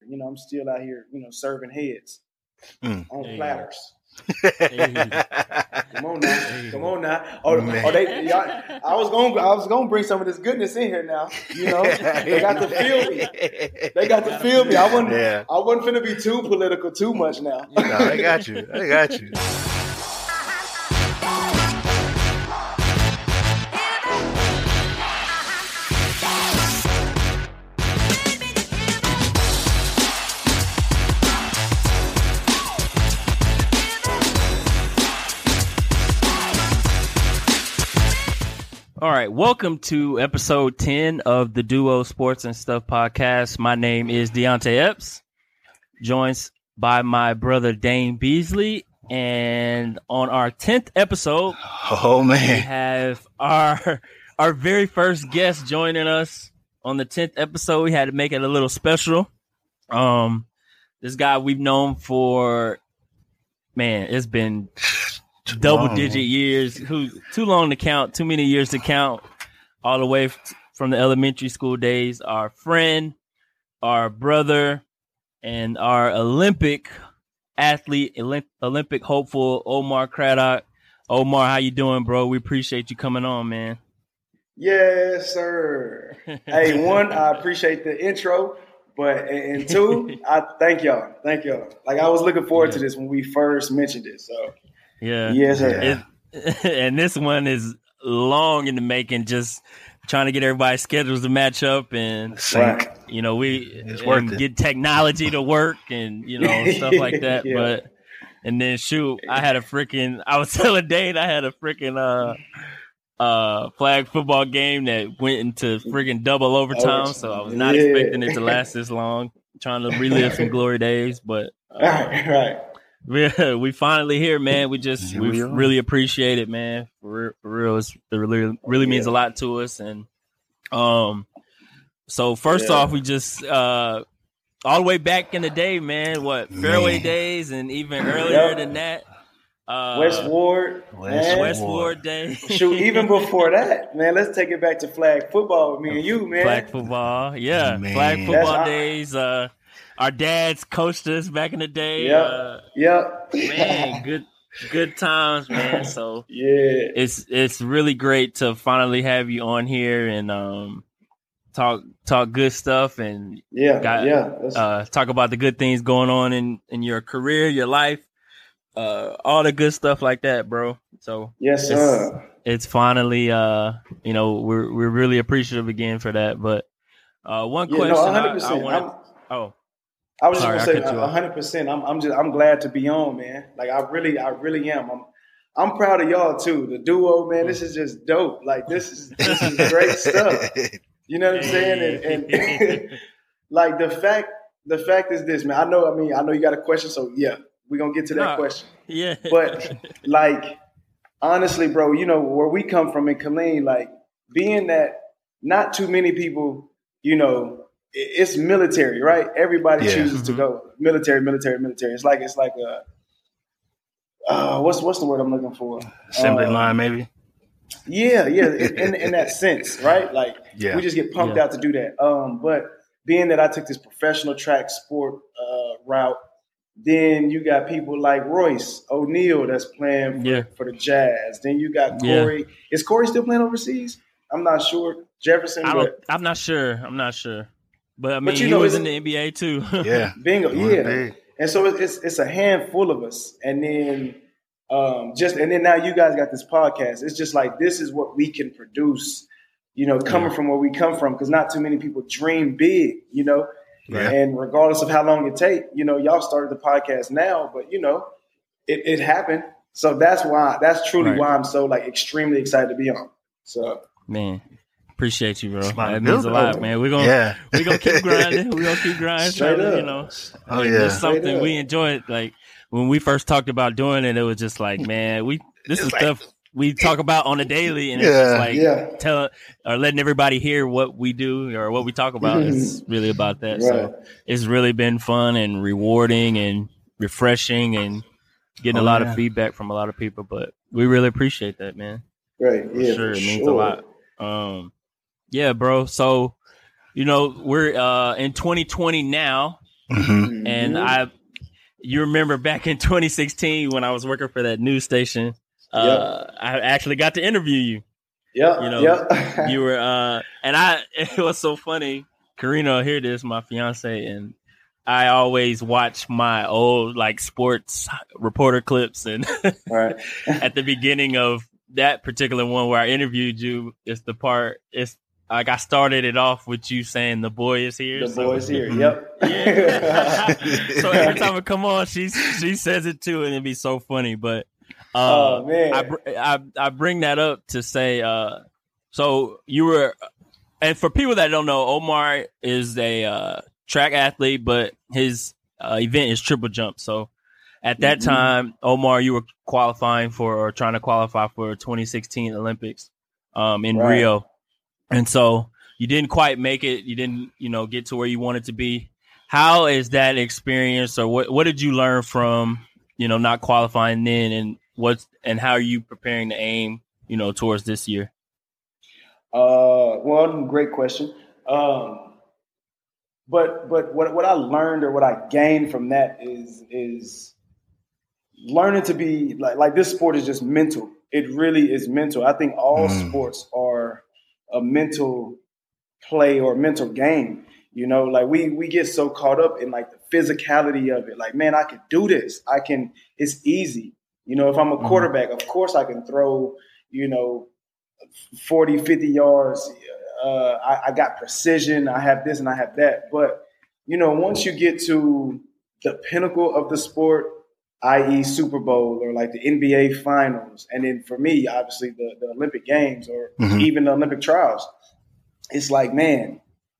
I'm still out here, serving heads on platters. Come on now. I was gonna bring some of this goodness in here now. They got to feel me. I wasn't finna be too political too much now. I got you. All right, welcome to episode 10 of the Duo Sports and Stuff podcast. My name is Deontay Epps, joined by my brother Dane Beasley, and on our 10th episode, we have our very first guest joining us on the 10th episode. We had to make it a little special. This guy we've known for, it's been double-digit years. Too long to count, too many years to count, all the way from the elementary school days. Our friend, our brother, and our Olympic athlete, Olympic hopeful, Omar Craddock. Omar, how you doing, bro? We appreciate you coming on, man. Yes, sir. Hey, one, I appreciate the intro, and two, I thank y'all. Like, I was looking forward to this when we first mentioned it, so. Yeah. Yes, sir. And this one is long in the making, just trying to get everybody's schedules to match up and get technology to work and stuff like that. Yeah. And then I was telling Dane I had a freaking flag football game that went into freaking double overtime, so I was not expecting it to last this long. Trying to relive some glory days, but right. We finally here, man. We really appreciate it, man. For real, it really means a lot to us. And so first off, we just all the way back in the day, man. Fairway days, and even earlier than that, West Ward days. Shoot, even before that, man. Let's take it back to flag football with me and you, man. Flag football, yeah, man. Flag football days. Our dads coached us back in the day. Yep. Man, good times, man. So yeah, it's really great to finally have you on here and talk good stuff and talk about the good things going on in your career, your life, all the good stuff like that, bro. So yes, sir. It's finally we're really appreciative again for that. But one question, 100%. I was just gonna say 100%. I'm glad to be on, man. Like I really am. I'm proud of y'all too. The duo, man. This is just dope. Like this is great stuff. You know what I'm saying? And like the fact is this, man. I know you got a question, so yeah, we're gonna get to that question. Yeah. But like honestly, bro, where we come from in Killeen, like being that not too many people, it's military, right? Everybody chooses to go military. It's like a what's the word I'm looking for? Assembly line, maybe. Yeah. In that sense, right? Like we just get pumped out to do that. But being that I took this professional track sport route, then you got people like Royce O'Neal that's playing for the Jazz. Then you got Corey. Is Corey still playing overseas? I'm not sure. Jefferson. I'm not sure. But he was in the NBA too. Yeah. Bingo. Yeah. And so it's a handful of us. And then now you guys got this podcast. It's just like this is what we can produce, coming from where we come from, because not too many people dream big, Right. And regardless of how long it take, y'all started the podcast now, but it happened. So that's truly why I'm so like extremely excited to be on. So man. Appreciate you, bro. That means a lot, man. We're gonna keep grinding. We're gonna keep grinding. Straight up. It's something we enjoyed. Like when we first talked about doing it, it was just like, man, this is stuff we talk about on a daily, and it's just like tell or letting everybody hear what we do or what we talk about. It's really about that. Right. So it's really been fun and rewarding and refreshing and getting a lot of feedback from a lot of people. But we really appreciate that, man. Right. Yeah. Sure. It means a lot. Yeah, bro. So, we're in 2020 now. Mm-hmm. And you remember back in 2016 when I was working for that news station, I actually got to interview you. Yeah, you were, it was so funny. Karina will hear this, my fiance, and I always watch my old like sports reporter clips, and right. at the beginning of that particular one where I interviewed you, it's like I started it off with you saying the boy is here. The boy is here. Yep. Yeah. So every time I come on, she says it too, and it'd be so funny. But oh man, I bring that up to say, so you were, and for people that don't know, Omar is a track athlete, but his event is triple jump. So at that time, Omar, you were qualifying for or trying to qualify for 2016 Olympics in Rio. And so you didn't quite make it. You didn't, get to where you wanted to be. How is that experience, or what did you learn from, not qualifying then, and how are you preparing to aim, towards this year? Well, great question. But what I learned or what I gained from that is learning to be like this sport is just mental. It really is mental. I think all sports are a mental play or mental game. Like we get so caught up in like the physicality of it. Like, man, I can do this. It's easy. If I'm a quarterback, of course I can throw, 40, 50 yards. I got precision. I have this and I have that. But, once you get to the pinnacle of the sport, i.e. Super Bowl or like the NBA finals. And then for me, obviously the Olympic Games or even the Olympic trials, it's like, man,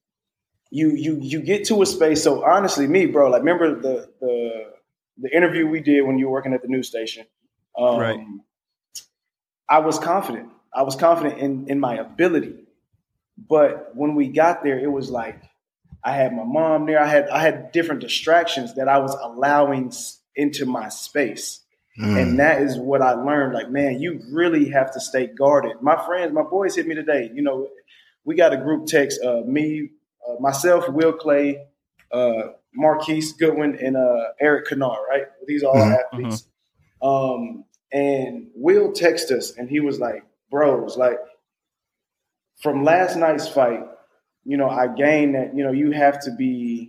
you get to a space. So honestly, me, bro, like remember the interview we did when you were working at the news station. Right. I was confident. I was confident in my ability. But when we got there, it was like I had my mom there. I had different distractions that I was allowing into my space. And that is what I learned. Like, man, you really have to stay guarded. My boys hit me today. We got a group text, me, myself, Will Clay, Marquise Goodwin, and Eric Kennard, right? These are all athletes. And Will texted us, and he was like, bros, like, from last night's fight, I gained that, you have to be,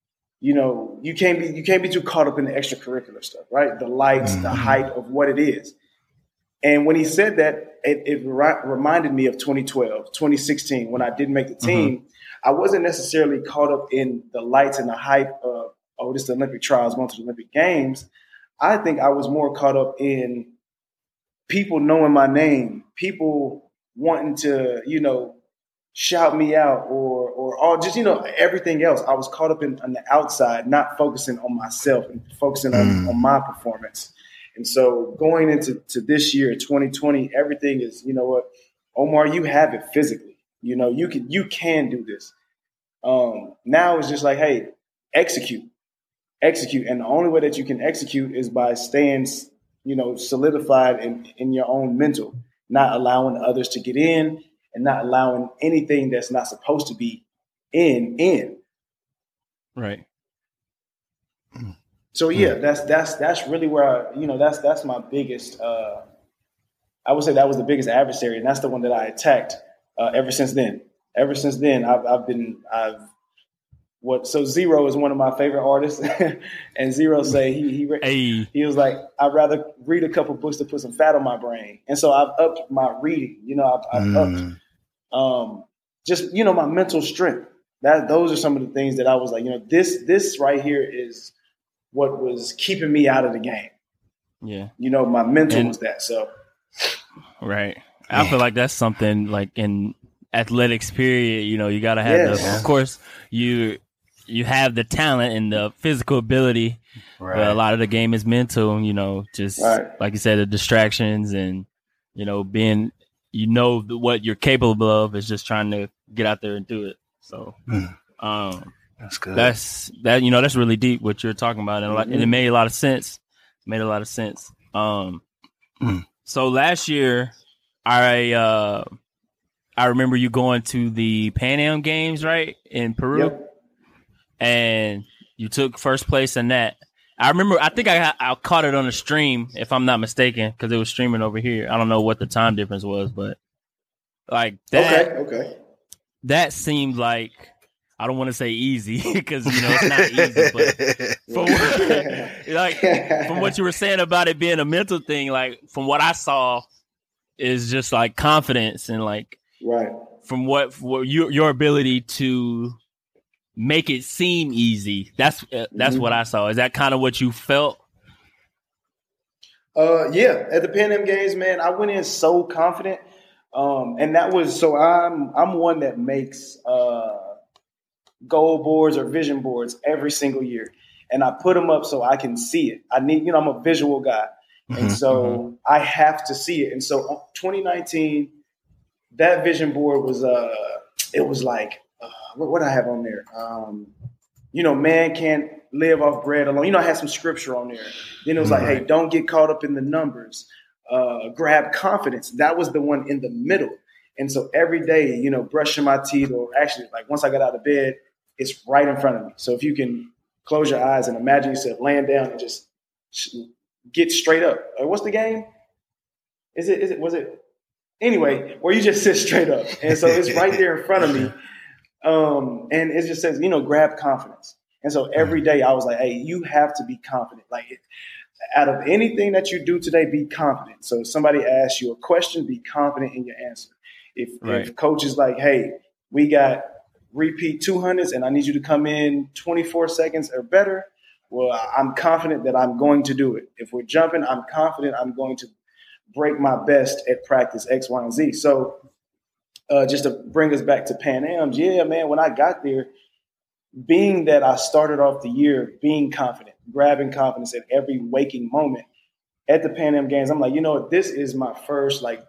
you can't be too caught up in the extracurricular stuff, right? The lights, the hype of what it is. And when he said that, it reminded me of 2012, 2016, when I didn't make the team. I wasn't necessarily caught up in the lights and the hype of, this is the Olympic trials, going to the Olympic Games. I think I was more caught up in people knowing my name, people wanting to, shout me out or all just, everything else. I was caught up on the outside, not focusing on myself and focusing on my performance. And so going into this year, 2020, everything is, Omar, you have it physically. You can do this. Now it's just like, hey, execute. And the only way that you can execute is by staying, solidified in your own mental, not allowing others to get in and not allowing anything that's not supposed to be in. Right. So yeah, that's really where that's my biggest. I would say that was the biggest adversary, and that's the one that I attacked ever since then. Ever since then, So Zero is one of my favorite artists, and Zero say he was like, I'd rather read a couple books to put some fat on my brain, and so I've upped my reading. I've upped just my mental strength. Those are some of the things that I was like, this right here is what was keeping me out of the game. Yeah, my mental was that. So right, I feel like that's something like in athletics period. You got to have of course you have the talent and the physical ability, but a lot of the game is mental, just like you said, the distractions and, being, what you're capable of is just trying to get out there and do it. So, that's good. That's really deep what you're talking about. And it made a lot of sense. So last year I remember you going to the Pan Am Games, right? In Peru. Yep. And You took first place in that. I remember. I think I caught it on the stream, if I'm not mistaken, because it was streaming over here. I don't know what the time difference was, but like that. Okay. That seemed like, I don't want to say easy because it's not easy, but from what you were saying about it being a mental thing, like from what I saw, is just like confidence and like right from what your ability to make it seem easy. That's what I saw. Is that kind of what you felt? Yeah. At the Pan Am Games, man, I went in so confident, and that was so. I'm one that makes goal boards or vision boards every single year, and I put them up so I can see it. I need, I'm a visual guy, and so I have to see it. And so 2019, that vision board was it was like what I have on there. Man can't live off bread alone. I had some scripture on there. Then it was like, hey, don't get caught up in the numbers. Grab confidence. That was the one in the middle. And so every day, brushing my teeth, or actually like once I got out of bed, it's right in front of me. So if you can close your eyes and imagine yourself laying down and just get straight up. What's the game? Was it? Anyway, where you just sit straight up. And so it's right there in front of me. And it just says, grab confidence. And so every day I was like, hey, you have to be confident. Like out of anything that you do today, be confident. So if somebody asks you a question, be confident in your answer. If coach is like, hey, we got repeat 200s and I need you to come in 24 seconds or better, well, I'm confident that I'm going to do it. If we're jumping, I'm confident I'm going to break my best at practice X, Y, and Z. So just to bring us back to Pan Am's, yeah, man, when I got there, being that I started off the year being confident, grabbing confidence at every waking moment at the Pan Am Games, I'm like, this is my first like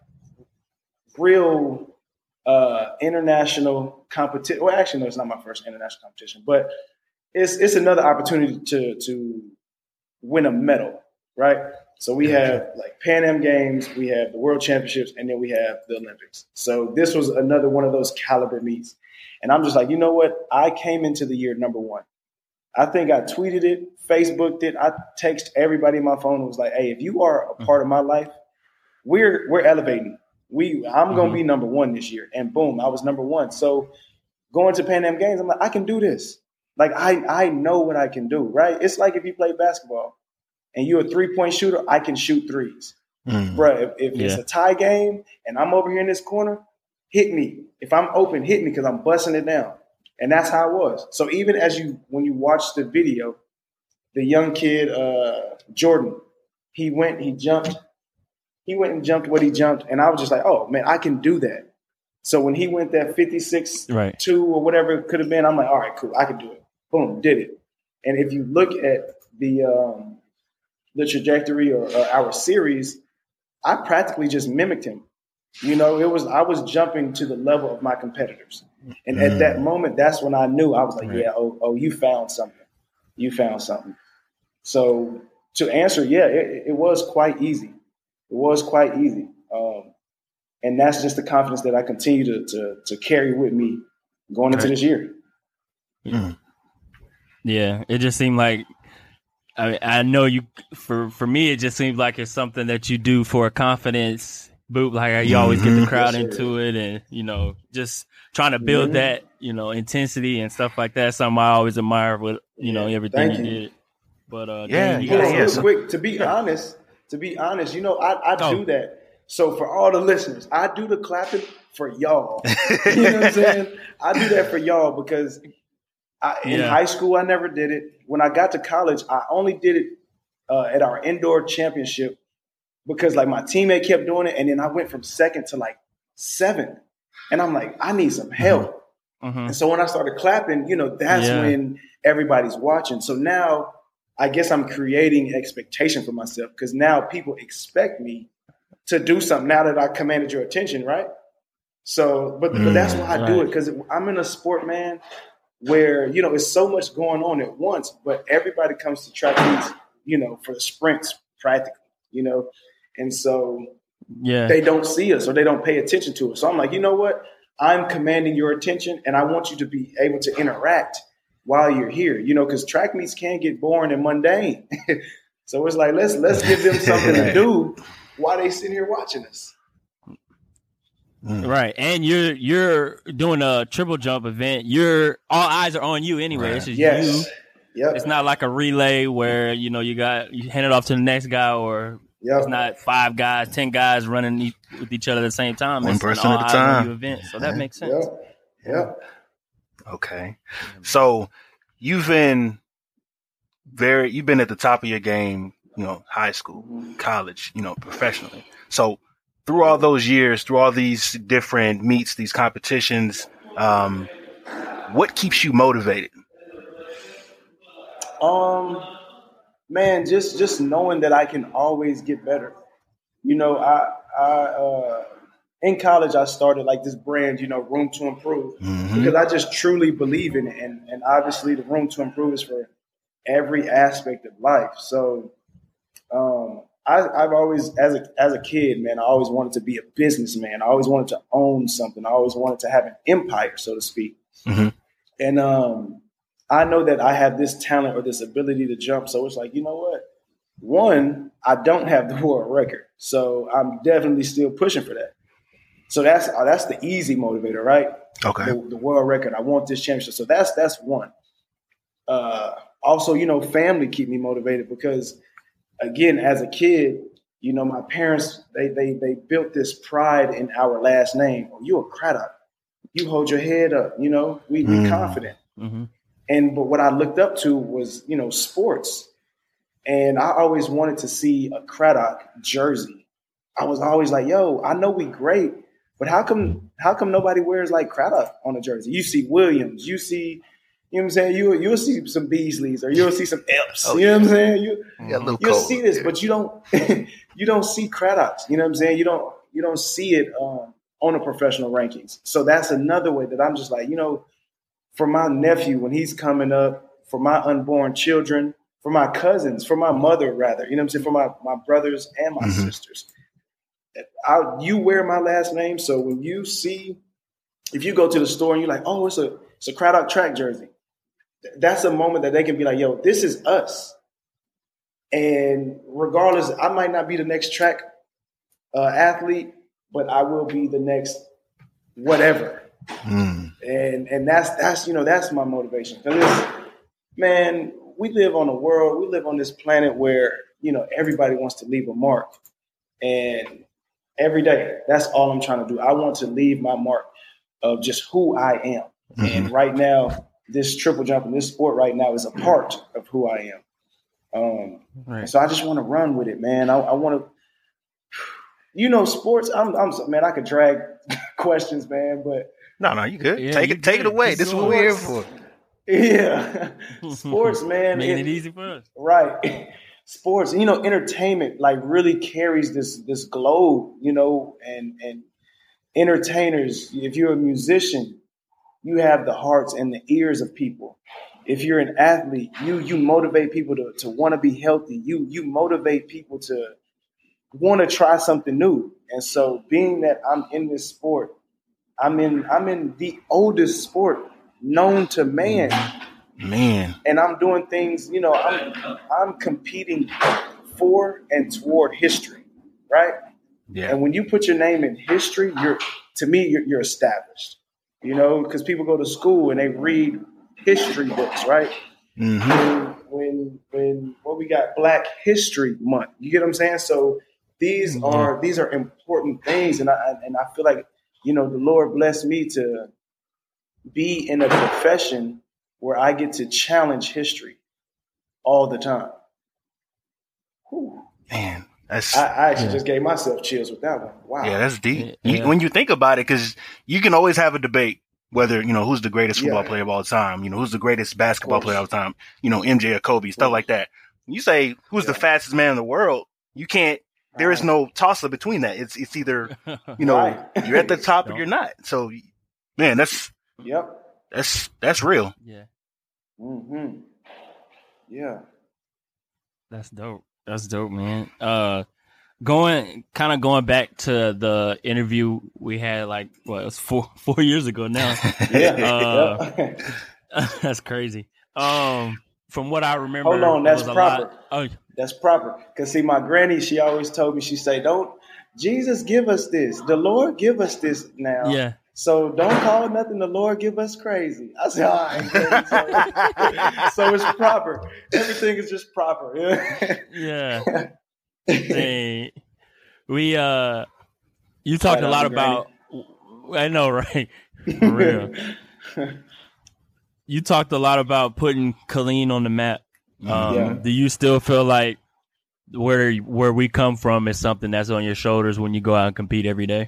real international competition. Well, actually, no, it's not my first international competition, but it's another opportunity to win a medal, right? So we have like Pan Am Games, we have the World Championships, and then we have the Olympics. So this was another one of those caliber meets. And I'm just like, you know what? I came into the year number one. I think I tweeted it, Facebooked it. I texted everybody in my phone and was like, hey, if you are a part of my life, we're elevating. I'm going to be number one this year. And boom, I was number one. So going to Pan Am Games, I'm like, I can do this. Like, I know what I can do, right? It's like if you play basketball and you're a three-point shooter, I can shoot threes. Bruh, if it's a tie game and I'm over here in this corner, hit me. If I'm open, hit me because I'm busting it down. And that's how it was. So even when you watch the video, the young kid, Jordan, he went and jumped what he jumped. And I was just like, oh, man, I can do that. So when he went that 56-2 or whatever it could have been, I'm like, all right, cool, I can do it. Boom, did it. And if you look at the trajectory or our series, I practically just mimicked him. I was jumping to the level of my competitors. And at that moment, that's when I knew. I was like, you found something. You found something. So to answer, it was quite easy. It was quite easy. And that's just the confidence that I continue to carry with me going into this year. Yeah, it just seemed like, I know you, for me, it just seems like it's something that you do for a confidence boot. Like you always get the crowd into it and, just trying to build that, intensity and stuff like that. Something I always admire with, everything you did. But, real quick, to be honest, I do that. So for all the listeners, I do the clapping for y'all. You know what I'm saying? I do that for y'all because in high school, I never did it. When I got to college, I only did it at our indoor championship because like my teammate kept doing it. And then I went from second to like seventh. And I'm like, I need some help. And so when I started clapping, that's when everybody's watching. So now I guess I'm creating expectation for myself because now people expect me to do something now that I commanded your attention, right? So, but that's why I do it because I'm in a sport, man, where, it's so much going on at once, but everybody comes to track meets, for the sprints practically, and so they don't see us or they don't pay attention to us. So I'm like, you know what? I'm commanding your attention and I want you to be able to interact while you're here, because track meets can get boring and mundane. So it's like, let's give them something to do while they sitting here watching us. Right. And you're doing a triple jump event. All eyes are on you anyway. Right. It's just you. Yep. It's not like a relay where, you hand it off to the next guy, or it's not 5 guys, 10 guys running with each other at the same time. One person at a time. Event. So that makes sense. Yep. Okay. So you've been at the top of your game, high school, college, professionally. So through all those years, through all these different meets, these competitions, what keeps you motivated? Man, just knowing that I can always get better. I in college I started like this brand, Room to Improve, because I just truly believe in it, and obviously the Room to Improve is for every aspect of life. So I've always, as a kid, man, I always wanted to be a businessman. I always wanted to own something. I always wanted to have an empire, so to speak. And I know that I have this talent or this ability to jump. So it's like, you know what? One, I don't have the world record, so I'm definitely still pushing for that. So that's the easy motivator, right? Okay. The world record. I want this championship. So that's one. Also, family keep me motivated because, again, as a kid, my parents, they built this pride in our last name. Oh, you a Craddock. You hold your head up. We confident. But what I looked up to was, sports. And I always wanted to see a Craddock jersey. I was always like, yo, I know we great, but how come nobody wears like Craddock on a jersey? You see Williams, you see, you know what I'm saying? You'll see some Beasleys, or you'll see some Epps. You know what I'm saying? You'll see this, but you don't you don't see Craddocks. You know what I'm saying? You don't see it on the professional rankings. So that's another way that I'm just like, for my nephew when he's coming up, for my unborn children, for my cousins, for my mother rather, you know what I'm saying, for my brothers and my sisters. You wear my last name, so when you see, if you go to the store and you're like, oh, it's a Craddock track jersey, that's a moment that they can be like, yo, this is us. And regardless, I might not be the next track athlete, but I will be the next whatever. And that's my motivation. Because man, we live on this planet where, everybody wants to leave a mark. And every day, that's all I'm trying to do. I want to leave my mark of just who I am. And right now, this triple jump in this sport right now is a part of who I am. Right. So I just want to run with it, man. I want to, sports. Man, I could drag questions, man, but no, you good. Yeah, take it away. This is what we're here for. Yeah, sports, man, making it easy for us, right? Sports, entertainment like really carries this globe, and entertainers. If you're a musician, you have the hearts and the ears of people. If you're an athlete, you motivate people to want to be healthy. You motivate people to want to try something new. And so, being that I'm in this sport, I'm in the oldest sport known to man. And I'm doing things, I'm competing for and toward history, right? Yeah. And when you put your name in history, you're established, because people go to school and they read history books, right? When we got Black History Month, you get what I'm saying? So these are important things, and I feel like the Lord blessed me to be in a profession where I get to challenge history all the time. Whew. Man, I actually just gave myself chills with that one. Wow. Yeah, that's deep. Yeah. When you think about it, because you can always have a debate whether, who's the greatest football player of all time, who's the greatest basketball player of all time, MJ or Kobe, stuff like that. When you say who's the fastest man in the world, you can't, there is no toss-up between that. It's either, you're at the top or you're not. So, man, that's real. Yeah. Yeah. That's dope. That's dope, man. Going back to the interview we had, it was 4 years ago now. That's crazy. From what I remember, hold on, that's proper. That's proper. Because see, my granny, she always told me, she say, "Don't Jesus give us this. The Lord give us this now. Yeah. So don't call nothing the Lord give us crazy." I said, all right. So it's proper. Everything is just proper. Yeah. Dang. You talked a lot about, I know, right? For real. You talked a lot about putting Killeen on the map. Do you still feel like where we come from is something that's on your shoulders when you go out and compete every day?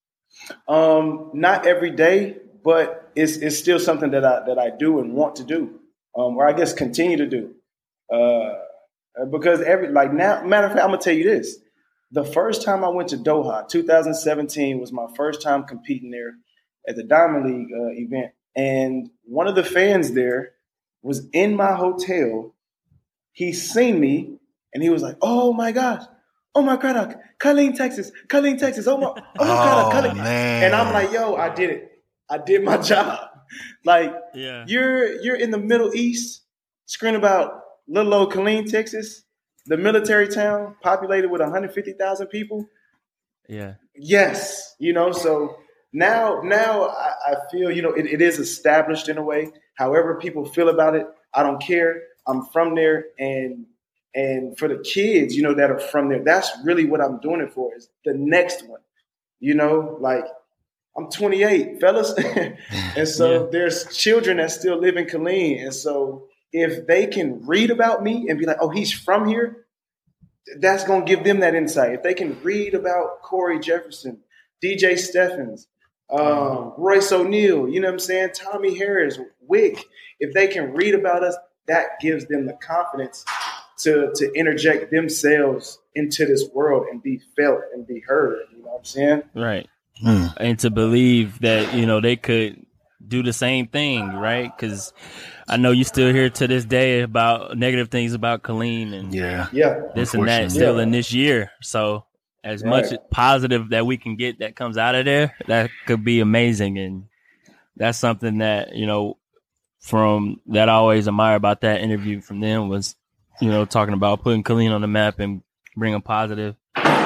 Not every day, but it's still something that I do and want to do, or I guess continue to do. Because matter of fact, I'm gonna tell you this: the first time I went to Doha, 2017, was my first time competing there at the Diamond League event, and one of the fans there was in my hotel. He seen me and he was like, "Oh my gosh. Oh my God, Killeen, Texas. Oh my God, Killeen." And I'm like, "Yo, I did it. I did my job." Like, you're in the Middle East, screaming about little old Killeen, Texas, the military town populated with 150,000 people. Yeah. Yes. So now I feel, it is established in a way. However people feel about it, I don't care. I'm from there, and for the kids, that are from there, that's really what I'm doing it for, is the next one. Like, I'm 28, fellas. And so there's children that still live in Killeen. And so if they can read about me and be like, "Oh, he's from here," that's going to give them that insight. If they can read about Corey Jefferson, DJ Steffens, Royce O'Neal, you know what I'm saying? Tommy Harris, Wick, if they can read about us, that gives them the confidence to interject themselves into this world and be felt and be heard. You know what I'm saying? Right. And to believe that, they could do the same thing, right? Because I know you still hear to this day about negative things about Killeen and this and that still in this year. So as much positive that we can get that comes out of there, that could be amazing. And that's something that, from that I always admire about that interview from them was, talking about putting Killeen on the map and bringing positive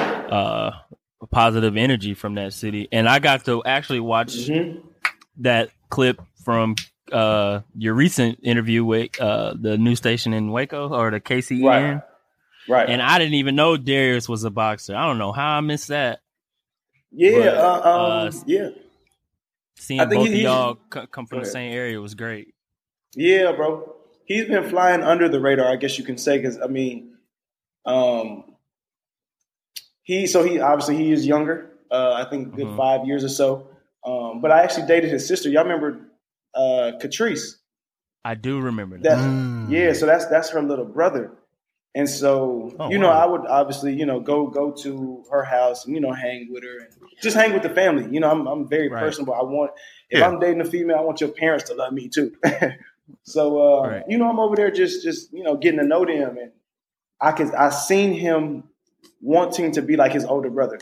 energy from that city. And I got to actually watch that clip from your recent interview with the news station in Waco, or the KCEN. Right. And I didn't even know Darius was a boxer. I don't know how I missed that. Yeah. Seeing both of y'all come from the same area was great. Yeah, bro. He's been flying under the radar, I guess you can say, because he obviously is younger. I think a good 5 years or so. But I actually dated his sister. Y'all remember Catrice? I do remember that. Yeah, so that's her little brother. And so, I would obviously, go to her house and, hang with her and just hang with the family. I'm very personable. If I'm dating a female, I want your parents to love me too. So, I'm over there just getting to know them. And I seen him wanting to be like his older brother.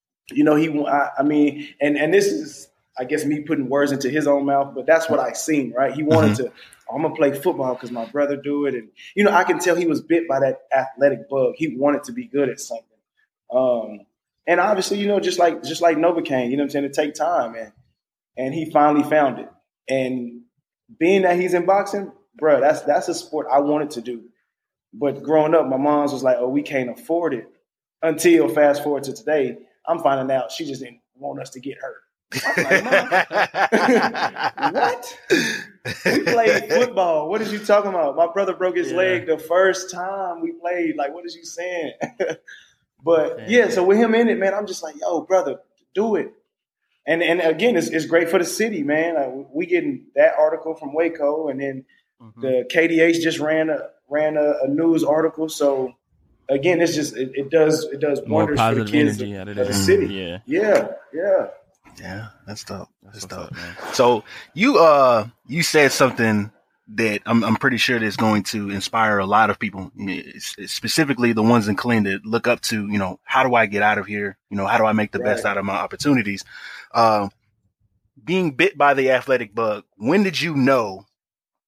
And this is, I guess, me putting words into his own mouth, but that's what I seen, right? He wanted to, I'm going to play football because my brother do it. And, I can tell he was bit by that athletic bug. He wanted to be good at something. And obviously, just like Novocaine, what I'm saying, it take time. And he finally found it. And being that he's in boxing, bro, that's a sport I wanted to do. But growing up, my mom's was like, "Oh, we can't afford it." Until fast forward to today, I'm finding out she just didn't want us to get hurt. I'm like, "Mom, what? We played football. What is you talking about? My brother broke his leg the first time we played. Like, what is you saying?" But so with him in it, man, I'm just like, "Yo, brother, do it." And again, it's great for the city, man. We getting that article from Waco, and then the KDH just ran a news article. So again, it's just it does wonders for the kids of the city. Yeah, that's tough. That's tough, man. So you said something that I'm pretty sure that's going to inspire a lot of people, specifically the ones in Killeen that look up to, how do I get out of here? How do I make the best out of my opportunities? Being bit by the athletic bug, when did you know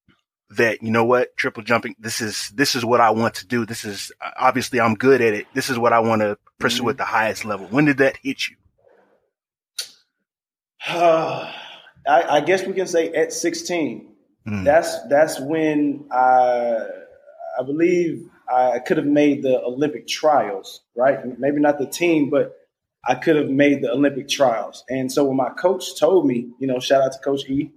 that, you know what, triple jumping, this is what I want to do. This is obviously I'm good at it. This is what I want to pursue at the highest level. When did that hit you? I guess we can say at 16. That's when I believe I could have made the Olympic trials, right? Maybe not the team, but I could have made the Olympic trials. And so when my coach told me, you know, shout out to Coach E,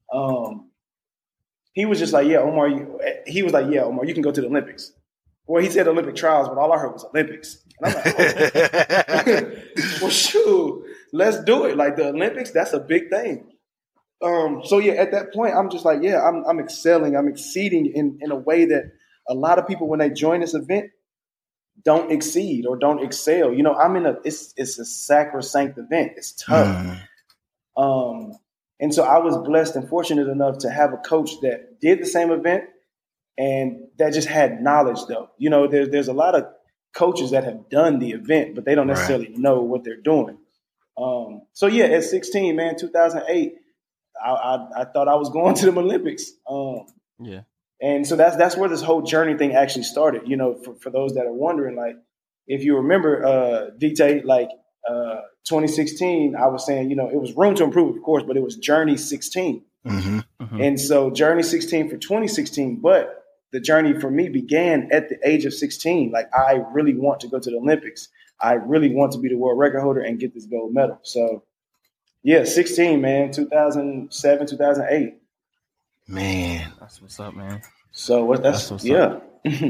he was just like, yeah, Omar, Omar, you can go to the Olympics. Well, he said Olympic trials, but all I heard was Olympics. And I'm like, well, shoot, let's do it. Like the Olympics, that's a big thing. So yeah, at that point, I'm just like, yeah, I'm excelling. I'm exceeding in a way that a lot of people, when they join this event, don't exceed or don't excel. You know, it's a sacrosanct event. It's tough. And so I was blessed and fortunate enough to have a coach that did the same event and that just had knowledge though. You know, there's a lot of coaches that have done the event, but they don't necessarily know what they're doing. So yeah, at 16, man, 2008, I thought I was going to the Olympics. And so that's where this whole journey thing actually started. You know, for those that are wondering, like, if you remember, DT, like 2016, I was saying, you know, it was room to improve, of course, but it was Journey 16. And so Journey 16 for 2016, but the journey for me began at the age of 16. Like, I really want to go to the Olympics. I really want to be the world record holder and get this gold medal. So, yeah, 16, man, 2007, 2008. Man, that's what's up, man. So that's what's up.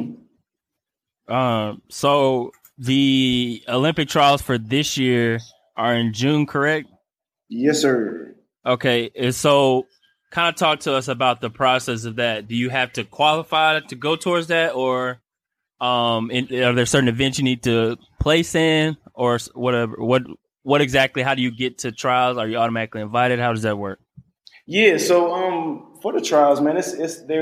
So the Olympic trials for this year are in June, correct? Yes, sir. Okay, and so kind of talk to us about the process of that. Do you have to qualify to go towards that, or are there certain events you need to place in, or whatever? What exactly? How do you get to trials? Are you automatically invited? How does that work? Yeah, so for the trials, man, it's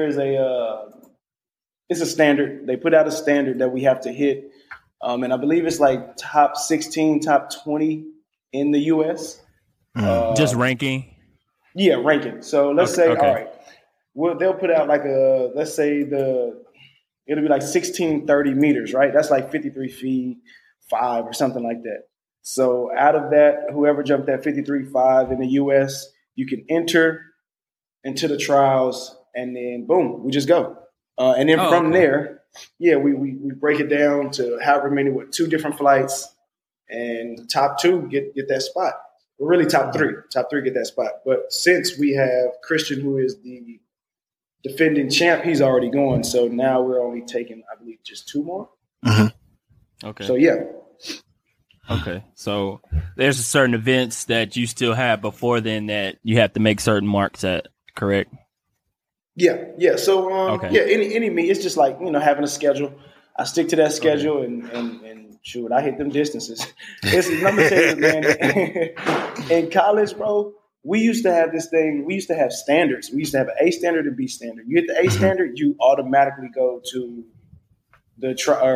a standard. They put out a standard that we have to hit, and I believe it's like top 16, top 20 in the U.S. Just ranking. Yeah, ranking. So let's say, all right, they'll put out like let's say it'll be like 1630 meters, right? That's like 53 feet 5 or something like that. So out of that, whoever jumped that 53.5 in the U.S., you can enter into the trials, and then boom, we just go. And then from there, yeah, we break it down to however many with 2 different flights, and the top 2 get that spot. We're really top 3. Top 3 get that spot. But since we have Christian, who is the defending champ, he's already going. So now we're only taking, I believe, just 2 more. Okay. So yeah. Okay, so there's certain events that you still have before then that you have to make certain marks at, correct? Yeah. So any meet, it's just like, you know, having a schedule. I stick to that schedule and shoot, I hit them distances. Let me tell you, man. In college, bro, we used to have this thing. We used to have standards. We used to have an A standard and B standard. You hit the A standard, you automatically go to the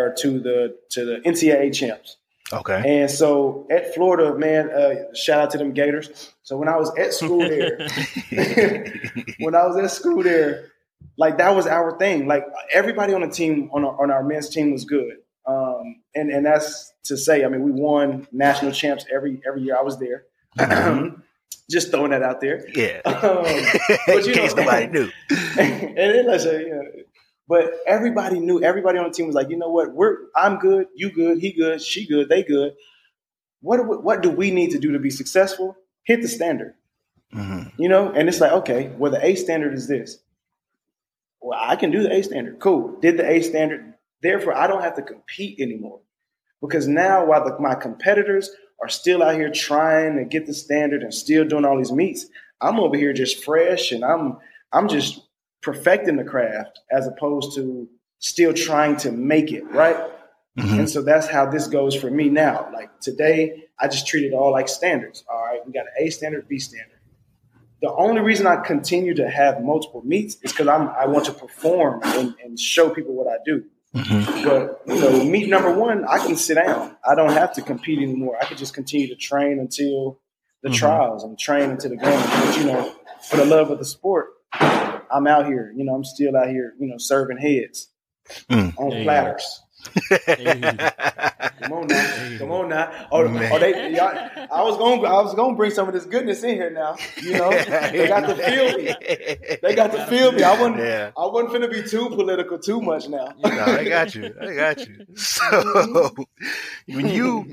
NCAA champs. Okay. And so at Florida, man, shout out to them Gators. So when I was at school there, like that was our thing. Like everybody on the team, on our men's team was good. And that's to say, I mean, we won national champs every year I was there. Just throwing that out there. Yeah. But in case nobody knew. And then let's say, but everybody knew. Everybody on the team was like, you know what? I'm good. You good. He good. She good. They good. What do we need to do to be successful? Hit the standard. You know? And it's like, okay, well, the A standard is this. Well, I can do the A standard. Cool. Did the A standard. Therefore, I don't have to compete anymore. Because now while my competitors are still out here trying to get the standard and still doing all these meets, I'm over here just fresh, and I'm just perfecting the craft as opposed to still trying to make it, right? And so that's how this goes for me now. Like today, I just treat it all like standards. All right, we got an A standard, B standard. The only reason I continue to have multiple meets is because I want to perform and show people what I do. But so meet number 1, I can sit down. I don't have to compete anymore. I can just continue to train until the trials and train until the games. But, you know, for the love of the sport, I'm out here. You know, I'm still out here, you know, serving heads on platters. Come on now. I was gonna bring some of this goodness in here now. You know, they got to feel me. I wasn't finna be too political too much now. No, I got you. So when you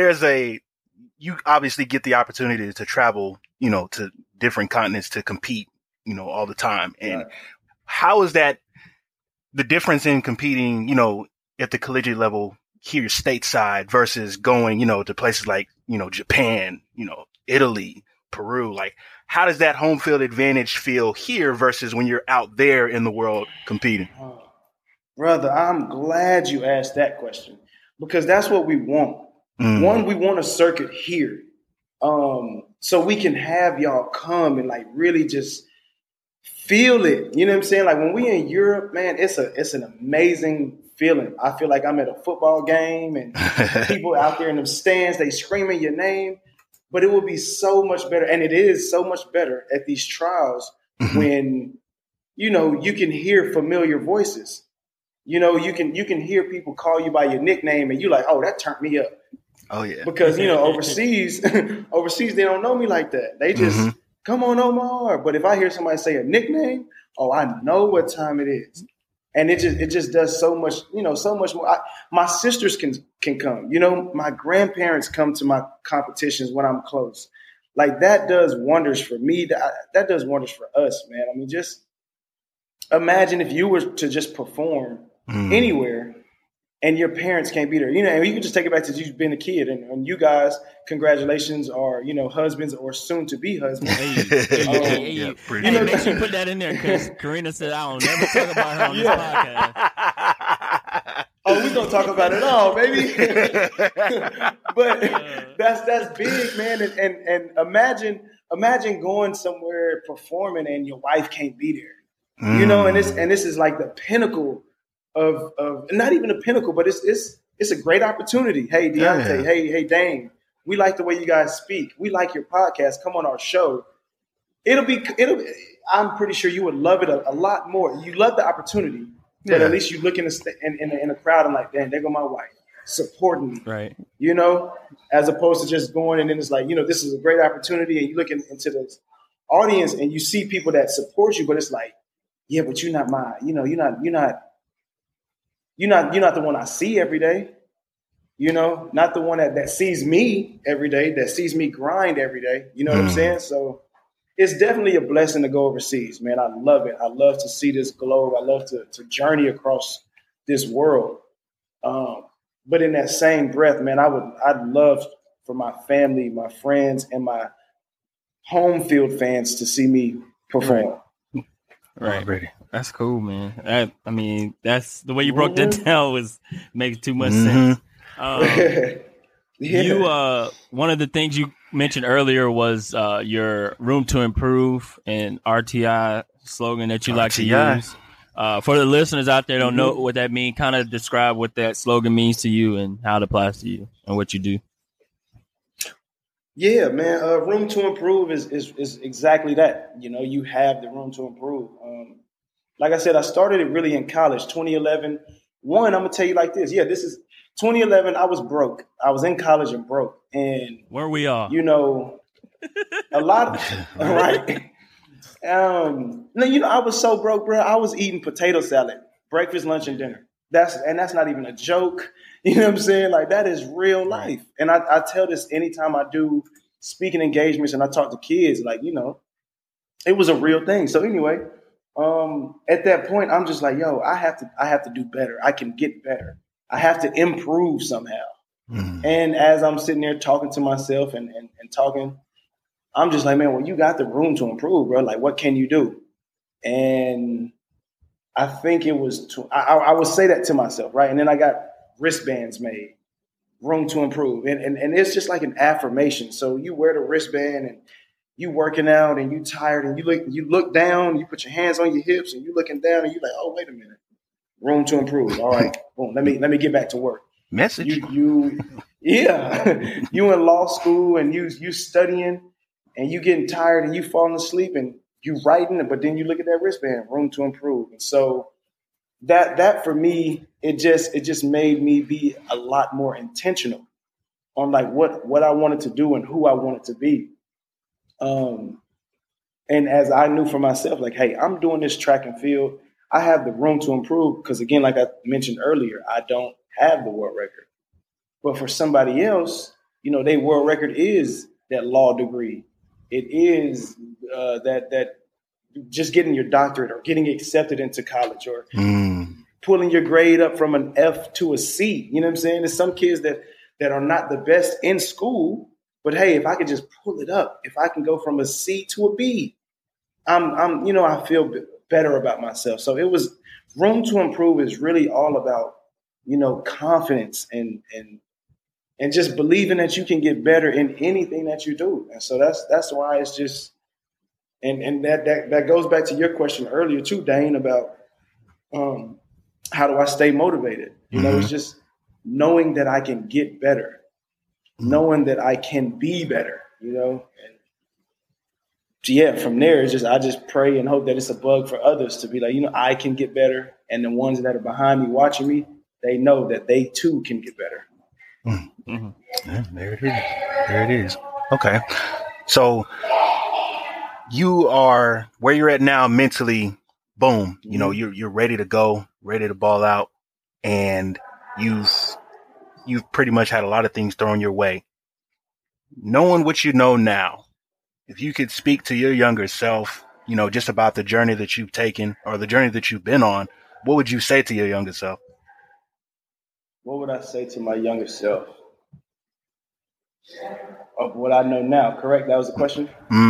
obviously get the opportunity to travel, you know, to different continents to compete, you know, all the time. And how is that the difference in competing, you know, at the collegiate level here stateside versus going, you know, to places like, you know, Japan, you know, Italy, Peru? Like, how does that home field advantage feel here versus when you're out there in the world competing? Brother, I'm glad you asked that question because that's what we want. One, we want a circuit here. So we can have y'all come and like really just feel it. You know what I'm saying? Like when we in Europe, man, it's an amazing feeling. I feel like I'm at a football game and people out there in the stands, they screaming your name. But it would be so much better, and it is so much better at these trials when, you know, you can hear familiar voices. You know, you can hear people call you by your nickname and you're like, oh, that turned me up. Oh, yeah. Because, you know, overseas, they don't know me like that. They just, come on, Omar. But if I hear somebody say a nickname, oh, I know what time it is. And it just does so much, you know, so much more. My sisters can come. You know, my grandparents come to my competitions when I'm close. Like, that does wonders for me. That does wonders for us, man. I mean, just imagine if you were to just perform anywhere and your parents can't be there. You know, and you can just take it back to you being a kid. And you guys, congratulations, are, you know, husbands or soon to be husbands. You know, make sure you put that in there because Karina said I don't never talk about her on this podcast. Oh, we're gonna talk about it all, baby. But that's big, man. And imagine going somewhere performing and your wife can't be there. You know, and this is like the pinnacle of not even a pinnacle, but it's a great opportunity. Hey, Deontay, hey, Dane, we like the way you guys speak. We like your podcast. Come on our show. I'm pretty sure you would love it a lot more. You love the opportunity, but at least you look in a crowd and like, damn, there go my wife supporting me. Right. You know, as opposed to just going and then it's like, you know, this is a great opportunity and you look into the audience and you see people that support you, but it's like, yeah, but you're not my, you know, you're not the one I see every day, you know, not the one that sees me every day, that sees me grind every day. You know what I'm saying? So it's definitely a blessing to go overseas, man. I love it. I love to see this globe. I love to journey across this world. But in that same breath, man, I'd love for my family, my friends, and my home field fans to see me perform. Right. That's cool, man. I mean, that's the way you broke that down makes too much sense. You one of the things you mentioned earlier was your room to improve and RTI slogan that you like to use. For the listeners out there don't know what that means, kind of describe what that slogan means to you and how it applies to you and what you do. Yeah, man. Room to improve is exactly that. You know, you have the room to improve. Like I said, I started it really in college, 2011. One, I'm gonna tell you like this. Yeah, this is 2011. I was broke. I was in college and broke. And where we are, you know, a lot of right. No, you know, I was so broke, bro. I was eating potato salad, breakfast, lunch, and dinner. That's not even a joke. You know what I'm saying? Like, that is real life. And I tell this anytime I do speaking engagements and I talk to kids, like, you know, it was a real thing. So anyway, at that point, I'm just like, yo, I have to do better. I can get better. I have to improve somehow. And as I'm sitting there talking to myself and talking, I'm just like, man, well, you got the room to improve, bro. Like, what can you do? And I think it was, I would say that to myself, right? And then I got wristbands made, room to improve. And it's just like an affirmation. So you wear the wristband and you working out and you tired and you look down, you put your hands on your hips and you looking down and you like, oh, wait a minute, room to improve. All right, boom, let me get back to work. Message. You in law school and you studying and you getting tired and you falling asleep and you writing, but then you look at that wristband, room to improve. And so that for me, it just made me be a lot more intentional on like what I wanted to do and who I wanted to be. And as I knew for myself, like, hey, I'm doing this track and field. I have the room to improve because, again, like I mentioned earlier, I don't have the world record. But for somebody else, you know, their world record is that law degree. It is that just getting your doctorate or getting accepted into college or pulling your grade up from an F to a C. You know what I'm saying? There's some kids that are not the best in school, but hey, if I could just pull it up, if I can go from a C to a B, I'm you know, I feel better about myself. So it was room to improve is really all about, you know, confidence and just believing that you can get better in anything that you do. And so that's why it's just, and that goes back to your question earlier too, Dane, about how do I stay motivated? You know, it's just knowing that I can get better, knowing that I can be better, you know. And yeah, from there, it's just I just pray and hope that it's a bug for others to be like, you know, I can get better. And the ones that are behind me watching me, they know that they too can get better. Yeah, there it is. There it is. Okay. So you are where you're at now mentally, boom, you know, you're ready to go, ready to ball out, and you've pretty much had a lot of things thrown your way. Knowing what you know now, if you could speak to your younger self, you know, just about the journey that you've taken or the journey that you've been on, what would you say to your younger self? What would I say to my younger self? Of what I know now, correct? That was the question?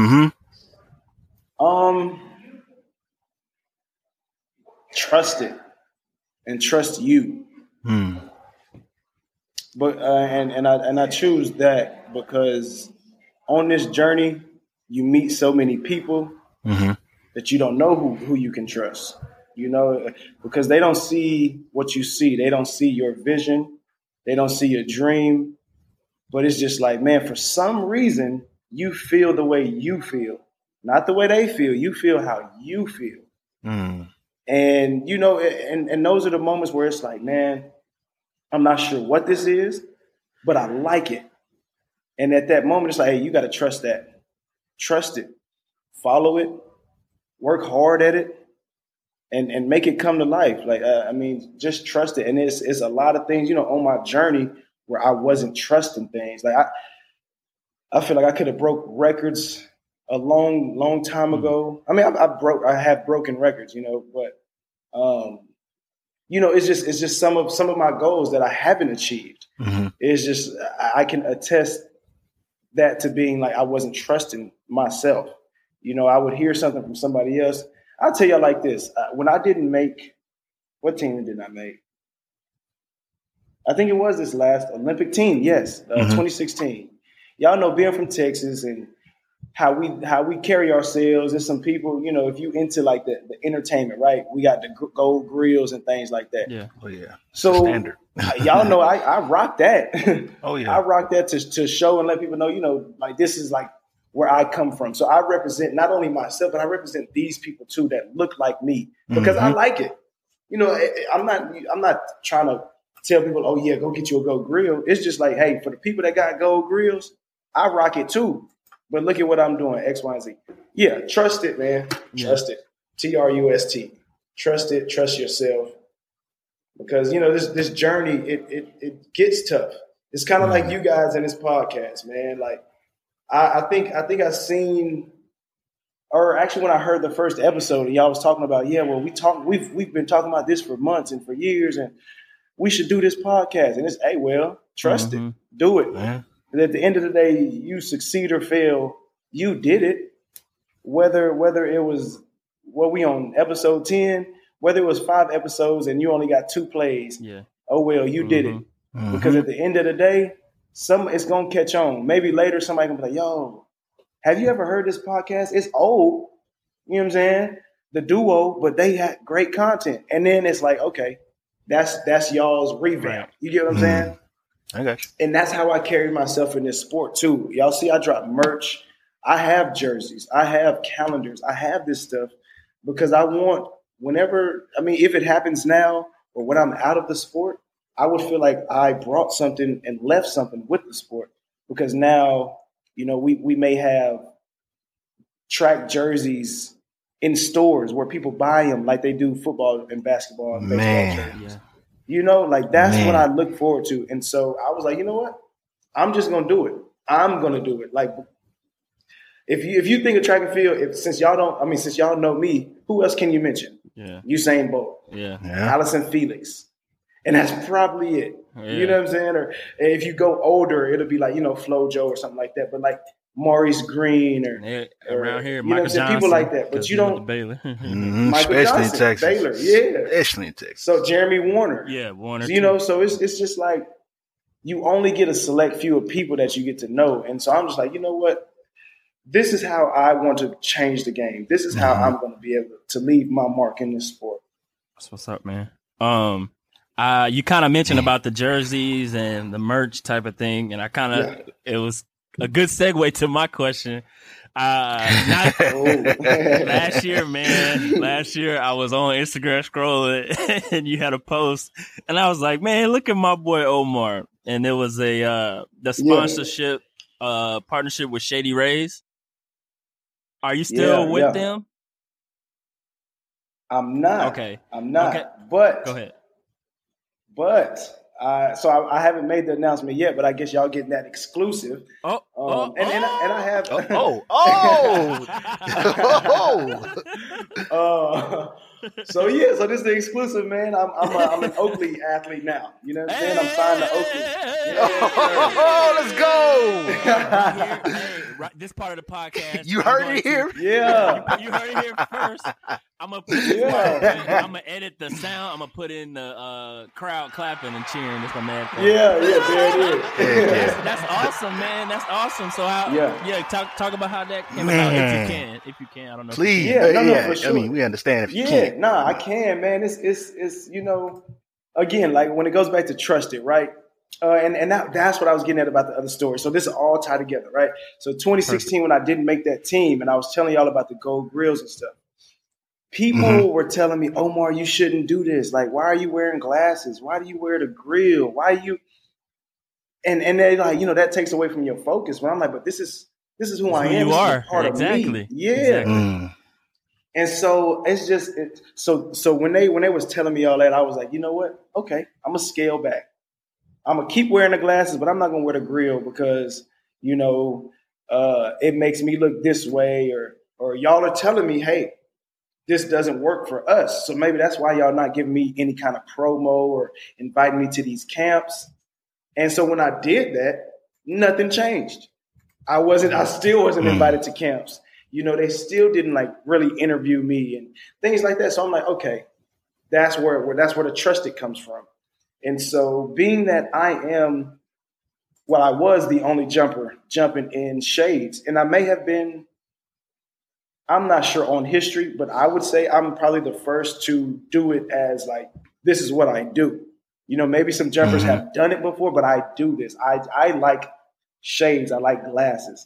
Trust it and trust you. But and I choose that because on this journey you meet so many people that you don't know who you can trust. You know, because they don't see what you see. They don't see your vision. They don't see your dream. But it's just like, man, for some reason, you feel the way you feel, not the way they feel. You feel how you feel. And, you know, and those are the moments where it's like, man, I'm not sure what this is, but I like it. And at that moment, it's like, hey, you got to trust that. Trust it. Follow it. Work hard at it. And make it come to life. Like, I mean, just trust it. And it's a lot of things, you know, on my journey where I wasn't trusting things. Like I feel like I could have broke records a long time ago. I mean, I have broken records, you know, but you know, it's just some of my goals that I haven't achieved. It's just I can attest that to being like I wasn't trusting myself. You know, I would hear something from somebody else. I'll tell y'all like this. When I didn't make, what team did I make? I think it was this last Olympic team. Yes, 2016. Y'all know being from Texas and how we carry ourselves. There's some people, you know, if you into like the entertainment, right? We got the gold grills and things like that. Yeah. Oh yeah. So standard. Y'all know I rock that. Oh yeah. I rock that to show and let people know, you know, like this is like where I come from. So I represent not only myself, but I represent these people too that look like me because I like it. You know, I'm not trying to tell people, oh yeah, go get you a gold grill. It's just like, hey, for the people that got gold grills, I rock it too. But look at what I'm doing, X, Y, and Z. Yeah, trust it, man. Trust it. TRUST. Trust it. Trust yourself. Because, you know, this journey, it gets tough. It's kind of like you guys in this podcast, man. Like, I think I seen, or actually when I heard the first episode, y'all was talking about, yeah, well, we've been talking about this for months and for years, and we should do this podcast. And it's, hey, well, trust it, do it. And at the end of the day, you succeed or fail, you did it. Whether it was we on episode 10, whether it was 5 episodes and you only got 2 plays, oh well, you did it. Because at the end of the day, it's gonna catch on. Maybe later somebody gonna be like, yo, have you ever heard this podcast? It's old, you know what I'm saying? The duo, but they had great content. And then it's like, okay, that's y'all's revamp. You get what I'm saying? I got you. And that's how I carry myself in this sport too. Y'all see I drop merch. I have jerseys, I have calendars, I have this stuff because I want if it happens now or when I'm out of the sport, I would feel like I brought something and left something with the sport because now, we may have track jerseys in stores where people buy them like they do football and basketball and baseball jerseys. Yeah. That's what I look forward to. And so I was like, you know what? I'm just going to do it. I'm going to do it. Like, if you think of track and field, since y'all know me, who else can you mention? Yeah. Usain Bolt. Yeah. Allison Felix. And that's probably it. Yeah. You know what I'm saying? Or if you go older, it'll be like, FloJo or something like that. But like Maurice Green or around here, Michael Johnson, people like that. But you don't. Baylor. Michael especially Johnson, in Texas. Baylor, yeah. Especially in Texas. So Jeremy Warner. Yeah, Warner. So it's just like you only get a select few of people that you get to know. And so I'm just like, you know what? This is how I want to change the game. This is how I'm going to be able to leave my mark in this sport. That's what's up, man. You kind of mentioned about the jerseys and the merch type of thing, and it was a good segue to my question. Last year, I was on Instagram scrolling, and you had a post, and I was like, man, look at my boy Omar, and it was the sponsorship partnership with Shady Rays. Are you still with them? I'm not. Okay. I'm not. Okay. But go ahead. But I haven't made the announcement yet, but I guess y'all getting that exclusive. And I have. So this is the exclusive, man. I'm an Oakley athlete now. You know what I'm saying? I'm signed to Oakley. Let's go. This part of the podcast. You heard it here? Yeah. You heard it here first. I'm gonna put this part, I'm gonna edit the sound. I'm gonna put in the crowd clapping and cheering. That's my man. There it is. That's awesome, man. That's awesome. So talk about how that came about if you can. I don't know. Please, for sure. I mean, we understand if you can't. I can, man. It's again, like when it goes back to trusted, right? And that's what I was getting at about the other story. So this is all tied together, right? So 2016, when I didn't make that team, and I was telling y'all about the gold grills and stuff. People were telling me, Omar, you shouldn't do this. Like, why are you wearing glasses? Why do you wear the grill? Why you? And they like, that takes away from your focus. But I'm like, but this is who I am. You are part exactly. Of me. Yeah. Exactly. And so it's just so when they was telling me all that, I was like, you know what? Okay, I'm gonna scale back. I'm gonna keep wearing the glasses, but I'm not gonna wear the grill because it makes me look this way, or y'all are telling me, hey, this doesn't work for us. So maybe that's why y'all not giving me any kind of promo or inviting me to these camps. And so when I did that, nothing changed. I still wasn't invited to camps. They still didn't like really interview me and things like that. So I'm like, okay, that's where the trusted comes from. And so being that I was the only jumper jumping in shades, and I may have been, I'm not sure on history, but I would say I'm probably the first to do it as like, this is what I do. Maybe some jumpers have done it before, but I do this. I like shades. I like glasses.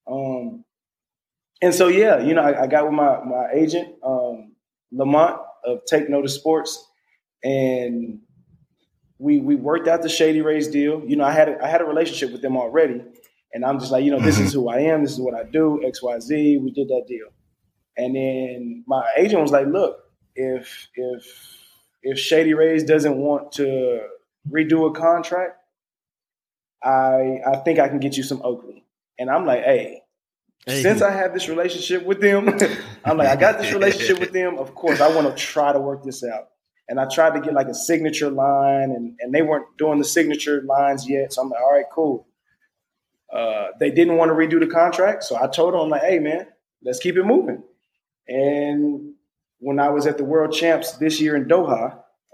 And so, I got with my agent, Lamont of Take Notice Sports, and we worked out the Shady Rays deal. I had a relationship with them already, and I'm just like, this is who I am. This is what I do, X, Y, Z. We did that deal. And then my agent was like, look, if Shady Rays doesn't want to redo a contract, I think I can get you some Oakley. And I'm like, hey, since I have this relationship with them, I'm like, I got this relationship with them. Of course, I want to try to work this out. And I tried to get like a signature line, and they weren't doing the signature lines yet. So I'm like, all right, cool. They didn't want to redo the contract. So I told them, I'm like, hey, man, let's keep it moving. And when I was at the World Champs this year in Doha,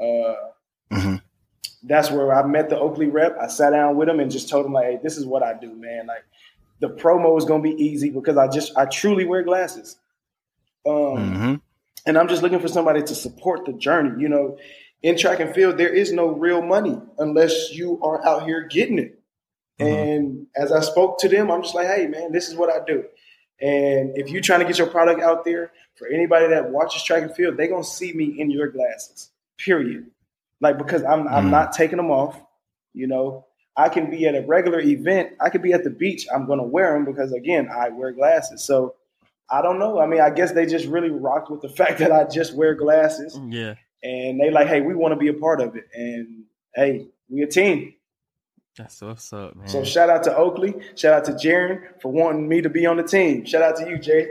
that's where I met the Oakley rep. I sat down with him and just told him, like, hey, this is what I do, man. Like, the promo is going to be easy because I truly wear glasses. And I'm just looking for somebody to support the journey. In track and field, there is no real money unless you are out here getting it. And as I spoke to them, I'm just like, hey, man, this is what I do. And if you're trying to get your product out there, for anybody that watches track and field, they're going to see me in your glasses, period. Like, because I'm not taking them off, you know. I can be at a regular event. I could be at the beach. I'm going to wear them because, again, I wear glasses. So I don't know. I mean, I guess they just really rocked with the fact that I just wear glasses. Yeah. And they like, hey, we want to be a part of it. And, hey, we a team. That's what's up, man. So shout out to Oakley. Shout out to Jaron for wanting me to be on the team. Shout out to you, Jay.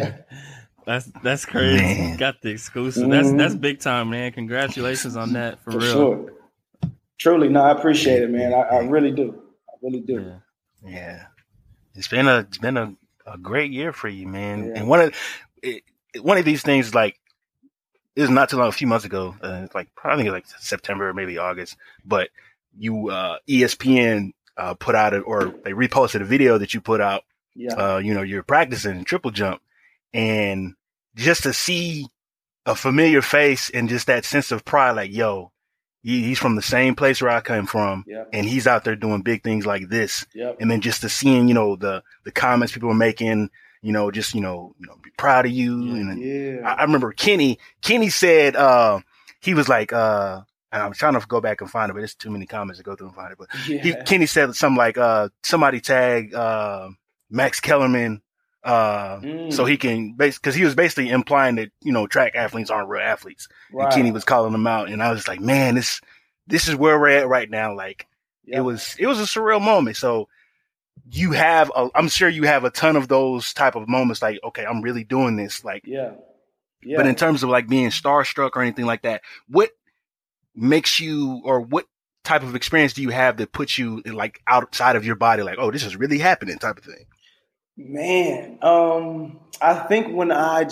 That's crazy. Man. Got the exclusive. That's big time, man. Congratulations on that, for real. Sure. Truly, no, I appreciate it, man. I really do. I really do. Yeah. It's been a great year for you, man. Yeah. And one of these things, like, it was not too long, a few months ago. It's like probably like September or maybe August, but you ESPN put out or they reposted a video that you put out. Yeah. You're practicing triple jump, and just to see a familiar face and just that sense of pride, like, yo, he's from the same place where I come from, and he's out there doing big things like this. Yep. And then just to seeing, the comments people were making, just, be proud of you. And I remember Kenny said, he was like, and I'm trying to go back and find it, but there's too many comments to go through and find it. But Kenny said something like, somebody tag, Max Kellerman, so he can because he was basically implying that, track athletes aren't real athletes. Right. And Kenny was calling them out. And I was like, man, this is where we're at right now. Like it was a surreal moment. So I'm sure you have a ton of those type of moments. Like, okay, I'm really doing this. Like, but in terms of like being starstruck or anything like that, what makes you, or what type of experience do you have that puts you like outside of your body? Like, oh, this is really happening type of thing. Man, I think when I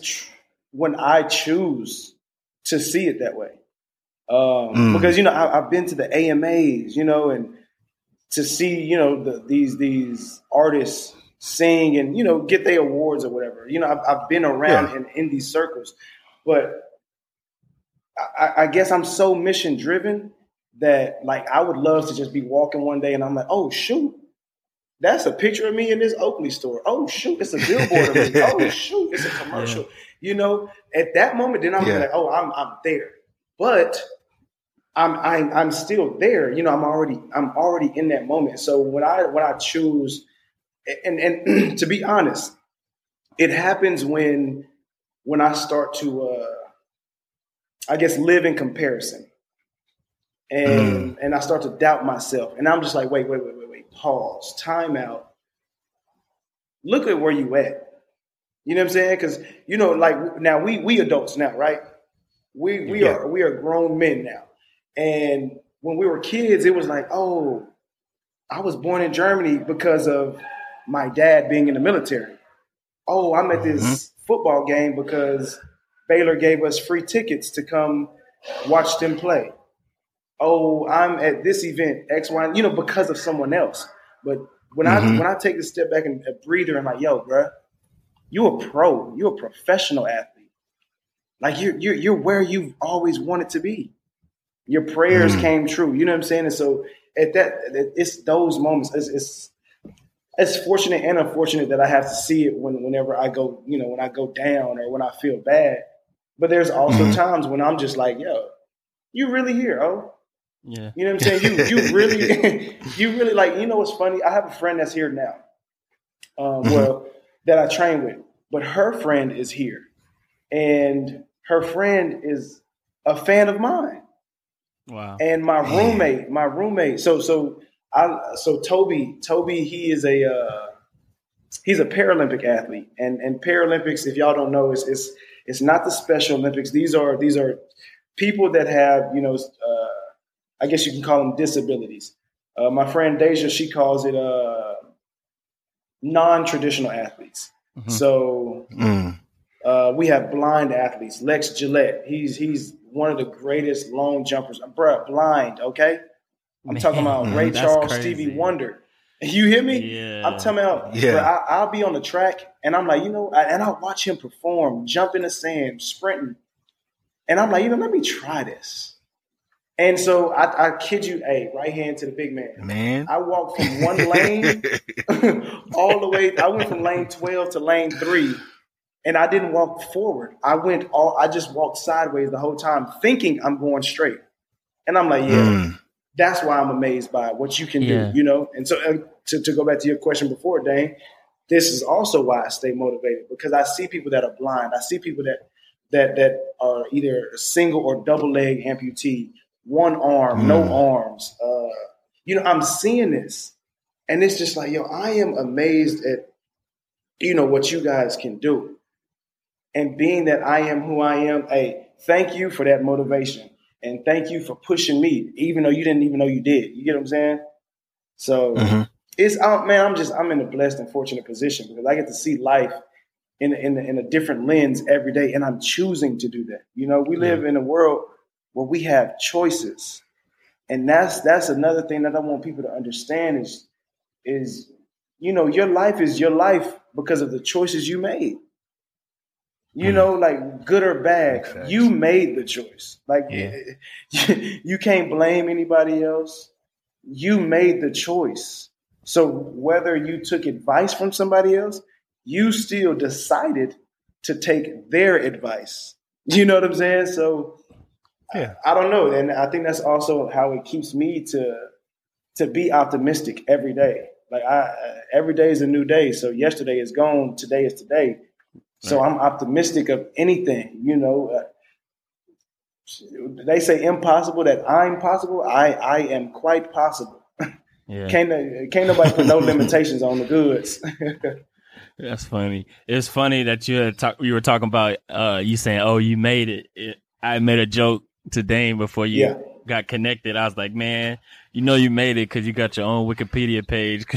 choose to see it that way, because, I've been to the AMAs, and to see, these artists sing and, get their awards or whatever, I've been around in these circles, but I guess I'm so mission driven that like, I would love to just be walking one day and I'm like, oh shoot, that's a picture of me in this Oakley store. Oh shoot, it's a billboard of me. Oh shoot, it's a commercial. At that moment, then I'm like, oh, I'm there. But I'm still there. I'm already in that moment. So when I choose, and to be honest, it happens when I start to I guess live in comparison. And I start to doubt myself. And I'm just like, wait, pause, time out. Look at where you at. You know what I'm saying? Because, like now we adults now, right? We are grown men now. And when we were kids, it was like, oh, I was born in Germany because of my dad being in the military. Oh, I'm at this football game because Baylor gave us free tickets to come watch them play. Oh, I'm at this event, X, Y, because of someone else. But when I take a step back and a breather, I'm like, yo, bro, you a pro, you a professional athlete. Like you're where you've always wanted to be. Your prayers came true. You know what I'm saying? And so at that, it's those moments. It's fortunate and unfortunate that I have to see it whenever I go, when I go down or when I feel bad. But there's also times when I'm just like, yo, you really here, oh? Yeah. You know what I'm saying? You really like, what's funny? I have a friend that's here now, that I train with, but her friend is here and her friend is a fan of mine. Wow. And my roommate. So Toby, he's a Paralympic athlete and Paralympics, if y'all don't know, it's not the Special Olympics. These are people that have, I guess you can call them disabilities. My friend Deja, she calls it non-traditional athletes. Mm-hmm. So we have blind athletes. Lex Gillette, he's one of the greatest long jumpers. Bruh, blind, okay? I'm talking about Ray Charles, crazy. Stevie Wonder. You hear me? Yeah. I'm talking about, bro, I'll be on the track and I'm like, and I watch him perform, jump in the sand, sprinting. And I'm like, let me try this. And so I kid you, right hand to the big man. Man. I walked from one lane all the way. I went from lane 12 to lane 3, and I didn't walk forward. I just walked sideways the whole time, thinking I'm going straight. And I'm like, that's why I'm amazed by what you can do, you know? And so to go back to your question before, Dane, this is also why I stay motivated, because I see people that are blind. I see people that are either single or double leg amputee, one arm, no arms. You know, I'm seeing this, and it's just like, I am amazed at, you know, what you guys can do. And being that I am who I am, thank you for that motivation. And thank you for pushing me, even though you didn't even know you did. You get what I'm saying? So I'm in a blessed and fortunate position because I get to see life in a different lens every day, and I'm choosing to do that. You know, we live in a world where we have choices, and that's another thing that I want people to understand is you know, your life is your life because of the choices you made. You know, like good or bad, you made the choice. Like you can't blame anybody else. You made the choice. So whether you took advice from somebody else, you still decided to take their advice. You know what I'm saying? So I don't know. And I think that's also how it keeps me to be optimistic every day. Like every day is a new day. So yesterday is gone. Today is today. So I'm optimistic of anything, you know. They say impossible, that I'm possible. I am quite possible. Yeah. Can't nobody put no limitations on the goods. That's funny. It's funny that you were talking about you saying, "Oh, you made it." I made a joke to Dane before you got connected. I was like, "Man, you know you made it because you got your own Wikipedia page."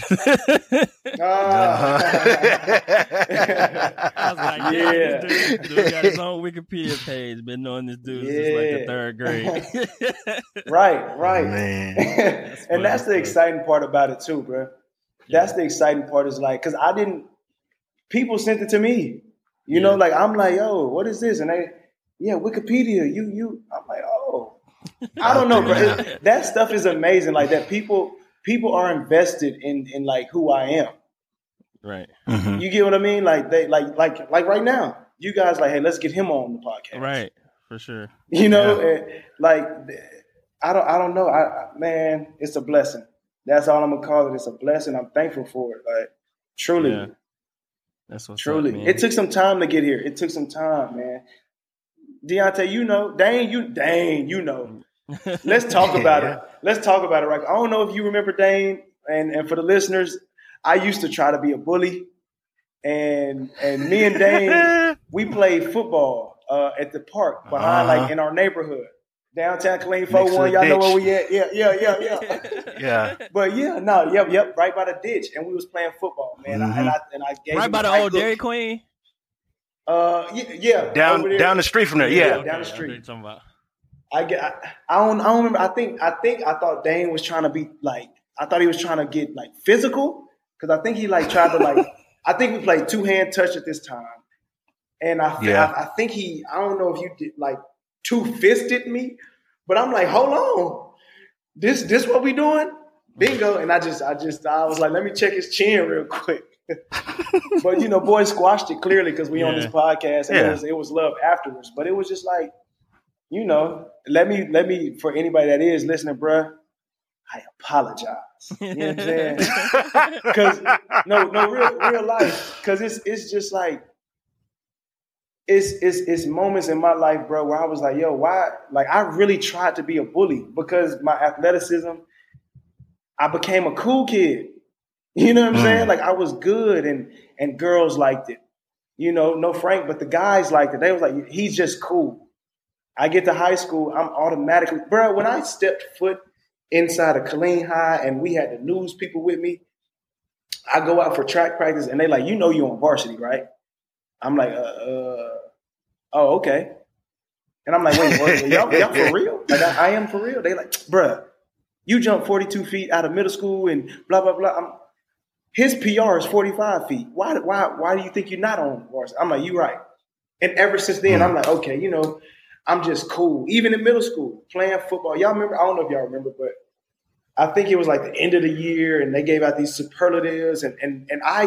I was like, this dude got his own Wikipedia page. Been knowing this dude since like the 3rd grade. Right. Man. And that's the exciting part about it too, bro. That's the exciting part, is like, because people sent it to me. You know, like, I'm like, yo, what is this? And Wikipedia, I'm like, oh. I don't know, bro. That stuff is amazing. Like that people are invested in like who I am. Right. Mm-hmm. You get what I mean? Like they like right now, you guys like, hey, let's get him on the podcast. Right. For sure. You know, and like I don't know. Man, it's a blessing. That's all I'm gonna call it. It's a blessing. I'm thankful for it. Like truly. Yeah. That's what's truly. Up, man. It took some time to get here. It took some time, man. Deontay, you know, Dane, you know. Let's talk about it. Let's talk about it, right? I don't know if you remember Dane, and for the listeners, I used to try to be a bully, and me and Dane, we played football at the park behind, like in our neighborhood, downtown Killeen 41. Y'all know where we at? Yeah. But right by the ditch, and we was playing football, man. Mm-hmm. And I gave right by the old Dairy Queen. Down the street from there. Yeah, down the street. I don't remember. I thought Dane was trying to be like. I thought he was trying to get like physical, because I think he like tried to like. I think we played 2-hand touch at this time, and I think he. I don't know if you did like 2-fisted me, but I'm like, hold on, this what we doing? Bingo! And I was like, let me check his chin real quick. But you know, boys squashed it clearly because we on this podcast, and it was love afterwards. But it was just like, you know, let me for anybody that is listening, bruh, I apologize. You know what I'm saying? Because real life, because it's just like it's moments in my life, bro, where I was like, yo, why? Like I really tried to be a bully because my athleticism. I became a cool kid. You know what I'm saying? Like I was good and girls liked it. You know, no Frank, but the guys liked it. They was like, he's just cool. I get to high school, I'm automatically, bro, when I stepped foot inside of Killeen High and we had the news people with me, I go out for track practice and they like, you know you're on varsity, right? I'm like, oh, okay. And I'm like, wait, y'all for real? Like I am for real? They like, bruh, you jumped 42 feet out of middle school and blah, blah, blah. His PR is 45 feet. Why do you think you're not on varsity? I'm like, you right. And ever since then, I'm like, okay, you know, I'm just cool. Even in middle school, playing football. Y'all remember? I don't know if y'all remember, but I think it was like the end of the year, and they gave out these superlatives, and I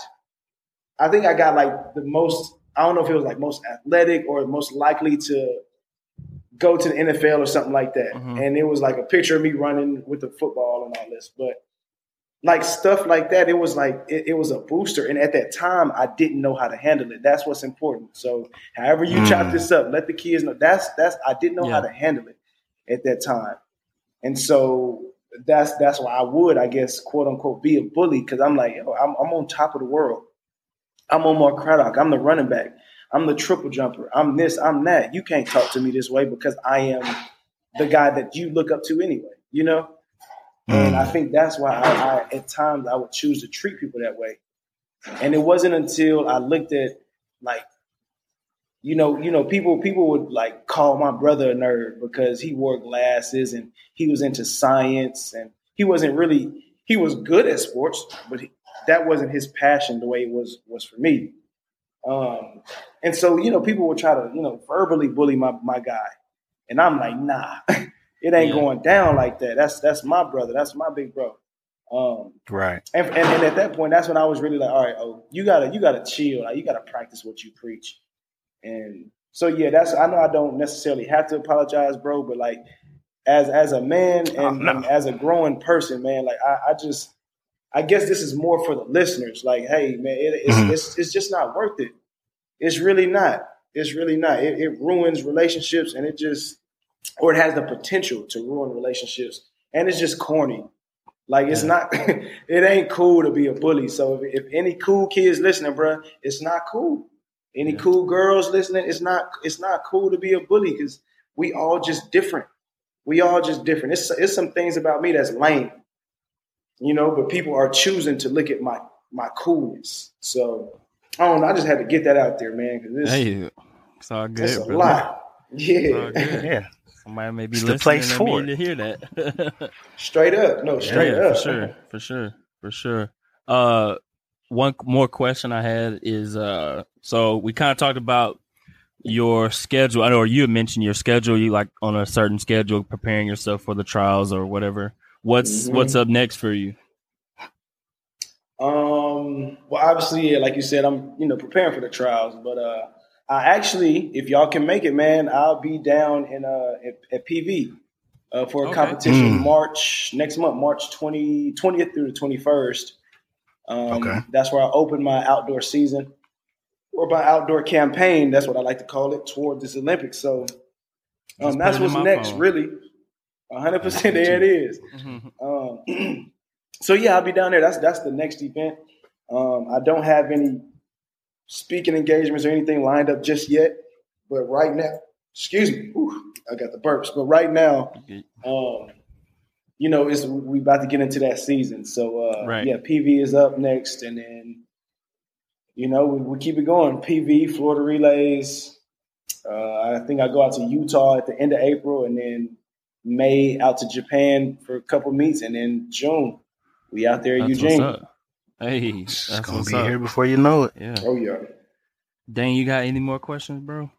think I got like the most. I don't know if it was like most athletic or most likely to go to the NFL or something like that. Mm-hmm. And it was like a picture of me running with the football and all this, but like stuff like that, it was like it was a booster. And at that time, I didn't know how to handle it. That's what's important. So however you chop this up, let the kids know. That's I didn't know how to handle it at that time. And so that's why I would, I guess, quote unquote, be a bully, because I'm like, I'm on top of the world. I'm Omar Craddock. I'm the running back. I'm the triple jumper. I'm this, I'm that. You can't talk to me this way because I am the guy that you look up to anyway, you know? And I think that's why I at times I would choose to treat people that way. And it wasn't until I looked at, like, you know, people would like call my brother a nerd because he wore glasses and he was into science, and he was good at sports, but that wasn't his passion the way it was for me. And so, you know, people would try to, you know, verbally bully my guy. And I'm like, nah, it ain't going down like that. That's my brother. That's my big bro. Right. And at that point, that's when I was really like, all right, you gotta chill. Like, you gotta practice what you preach. And so, yeah, I know I don't necessarily have to apologize, bro, but like as a man and as a growing person, man, like I guess this is more for the listeners. Like, hey, man, it's just not worth it. It's really not. It's really not. It ruins relationships, and it has the potential to ruin relationships. And it's just corny. Like, it's not, it ain't cool to be a bully. So if any cool kids listening, bro, it's not cool. Any cool girls listening, it's not cool to be a bully, because we all just different. It's some things about me that's lame, you know, but people are choosing to look at my coolness. So I don't know. I just had to get that out there, man. It's all good. It's a lot. Yeah. Yeah. Somebody may be it's listening the place for to hear that. Straight up. No, straight up. For sure. One more question I had is, so we kind of talked about your schedule. I know you had mentioned your schedule. You like on a certain schedule, preparing yourself for the trials or whatever. What's up next for you? Well, obviously, like you said, I'm, you know, preparing for the trials, but I actually, if y'all can make it, man, I'll be down in at PV for a competition next month, March 20th through the 21st. That's where I open my outdoor season, or my outdoor campaign. That's what I like to call it, toward this Olympics. So that's what's next, really. 100%. There it is. So yeah, I'll be down there. That's the next event. I don't have any speaking engagements or anything lined up just yet, but right now, excuse me, I got the burps. But right now, you know, we about to get into that season. So yeah, PV is up next, and then, you know, we keep it going. PV, Florida Relays. I think I go out to Utah at the end of April, and then May out to Japan for a couple meets, and then June we out there in Eugene. Hey, it's gonna be here before you know it. Yeah. Oh yeah. Dane, you got any more questions, bro?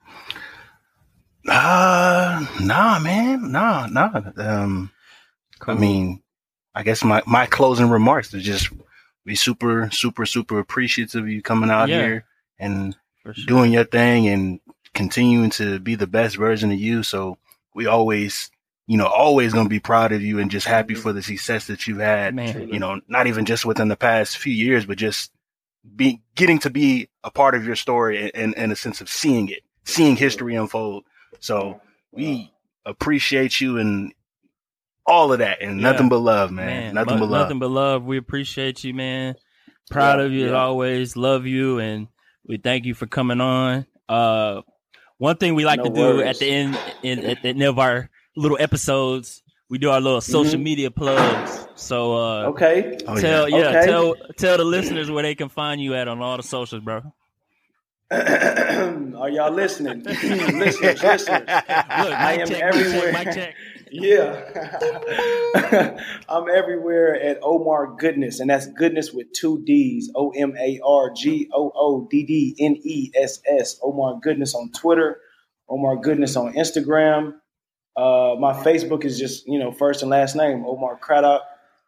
Nah, man. Nah. Cool. I mean, I guess my closing remarks are just be super, super, super appreciative of you coming out here and doing your thing and continuing to be the best version of you. So we always going to be proud of you and just happy for the success that you've had, you know, not even just within the past few years, but just getting to be a part of your story and in a sense of seeing history unfold. So we appreciate you and all of that, and nothing but love, man. Nothing but love. We appreciate you, man. Proud of you as always. Love you, and we thank you for coming on. One thing we like to do at the end of our little episodes, we do our little social media plugs. So tell the listeners where they can find you at on all the socials, bro. Are y'all listening? listeners. Look, I am everywhere. Mic check. Yeah. I'm everywhere at Omar Goodness, and that's Goodness with 2 D's. OmarGooddness. Omar Goodness on Twitter, Omar Goodness on Instagram. My Facebook is just, first and last name, Omar Craddock.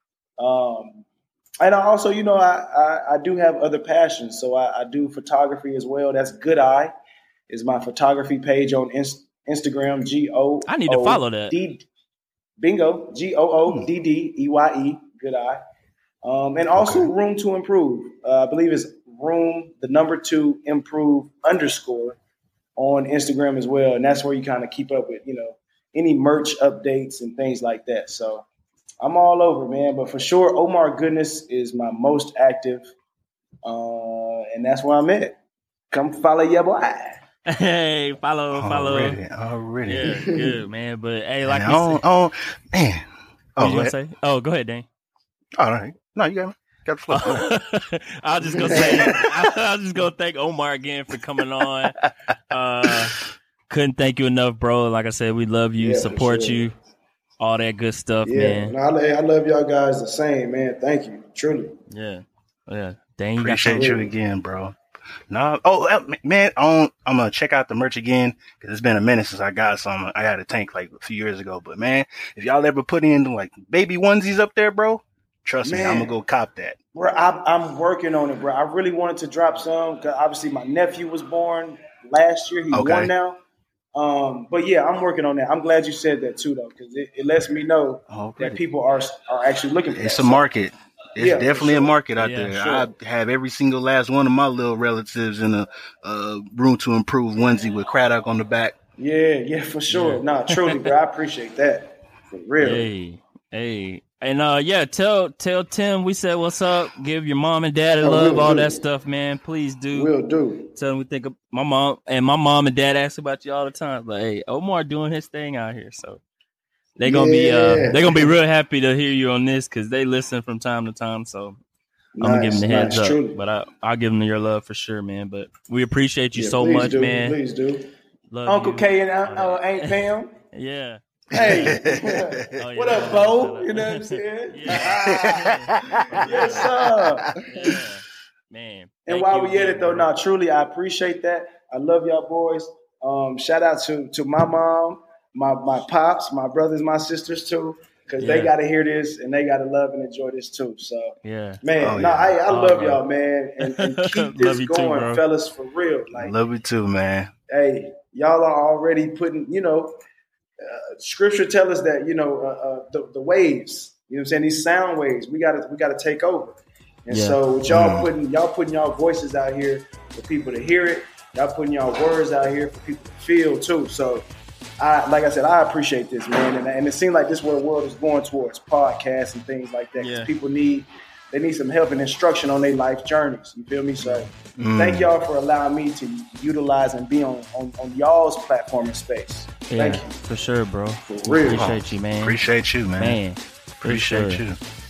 And I also, I do have other passions. So I do photography as well. That's Good Eye is my photography page on Instagram, GOODDEYE. I need to follow that. Bingo, GOODDEYE, Good Eye. And also Room to Improve. I believe it's Room, 2 Improve _ on Instagram as well. And that's where you kind of keep up with, any merch updates and things like that. So I'm all over, man. But for sure, Omar Goodness is my most active. And that's where I'm at. Come follow your boy. Hey, follow. Already. Yeah, good, man. But hey, like man, man. Oh, you gonna say? Oh, go ahead, Dane. All right. No, you got me. Got the floor. I was just gonna say, I was just gonna thank Omar again for coming on. Couldn't thank you enough, bro. Like I said, we love you, support you, all that good stuff, man. I love y'all guys the same, man. Thank you, truly. Yeah. Dane, appreciate you again, bro. No, man, I'm gonna check out the merch again because it's been a minute since I got some. I had a tank like a few years ago, but man, if y'all ever put in like baby onesies up there, bro, trust me, I'm gonna go cop that. Bro, I'm working on it, bro. I really wanted to drop some because obviously my nephew was born last year. He's 1 now. But yeah, I'm working on that. I'm glad you said that too, though, because it lets me know that people are actually looking for it's that. A market. It's definitely a market out there. Sure. I have every single last one of my little relatives in a Room to Improve onesie with Craddock on the back. Yeah, for sure. Yeah. Nah, truly, bro. I appreciate that. For real. Hey. And tell Tim we said what's up. Give your mom and dad love, all that stuff, man. Please do. Will do. Tell them we think of my mom and dad ask about you all the time. Like, hey, Omar doing his thing out here, so they're gonna be real happy to hear you on this because they listen from time to time. So I'm gonna give them the heads up. Truly. But I'll give them your love for sure, man. But we appreciate you so much, man. Please do. Love Uncle you. K and Aunt Pam. Yeah. Hey, what up, Bo? You know what I'm saying? Yes, sir. Yeah. Man. And while we at it, though, truly, I appreciate that. I love y'all boys. Shout out to my mom, my pops, my brothers, my sisters, too, because they got to hear this and they got to love and enjoy this, too. So, man, I love y'all, man. And keep this going, too, fellas, for real. Like, love you, too, man. Hey, y'all are already putting, scripture tell us that the waves, you know what I'm saying, these sound waves, we gotta take over. And so with y'all putting y'all voices out here for people to hear it, y'all putting y'all words out here for people to feel too. So like I said, I appreciate this, man, and it seems like this is where the world is going towards, podcasts and things like that, because people need some help and instruction on their life journeys. You feel me? So thank y'all for allowing me to utilize and be on y'all's platform and space. Thank you. For sure, bro. For real. Appreciate you, man. Appreciate you, man. Appreciate you.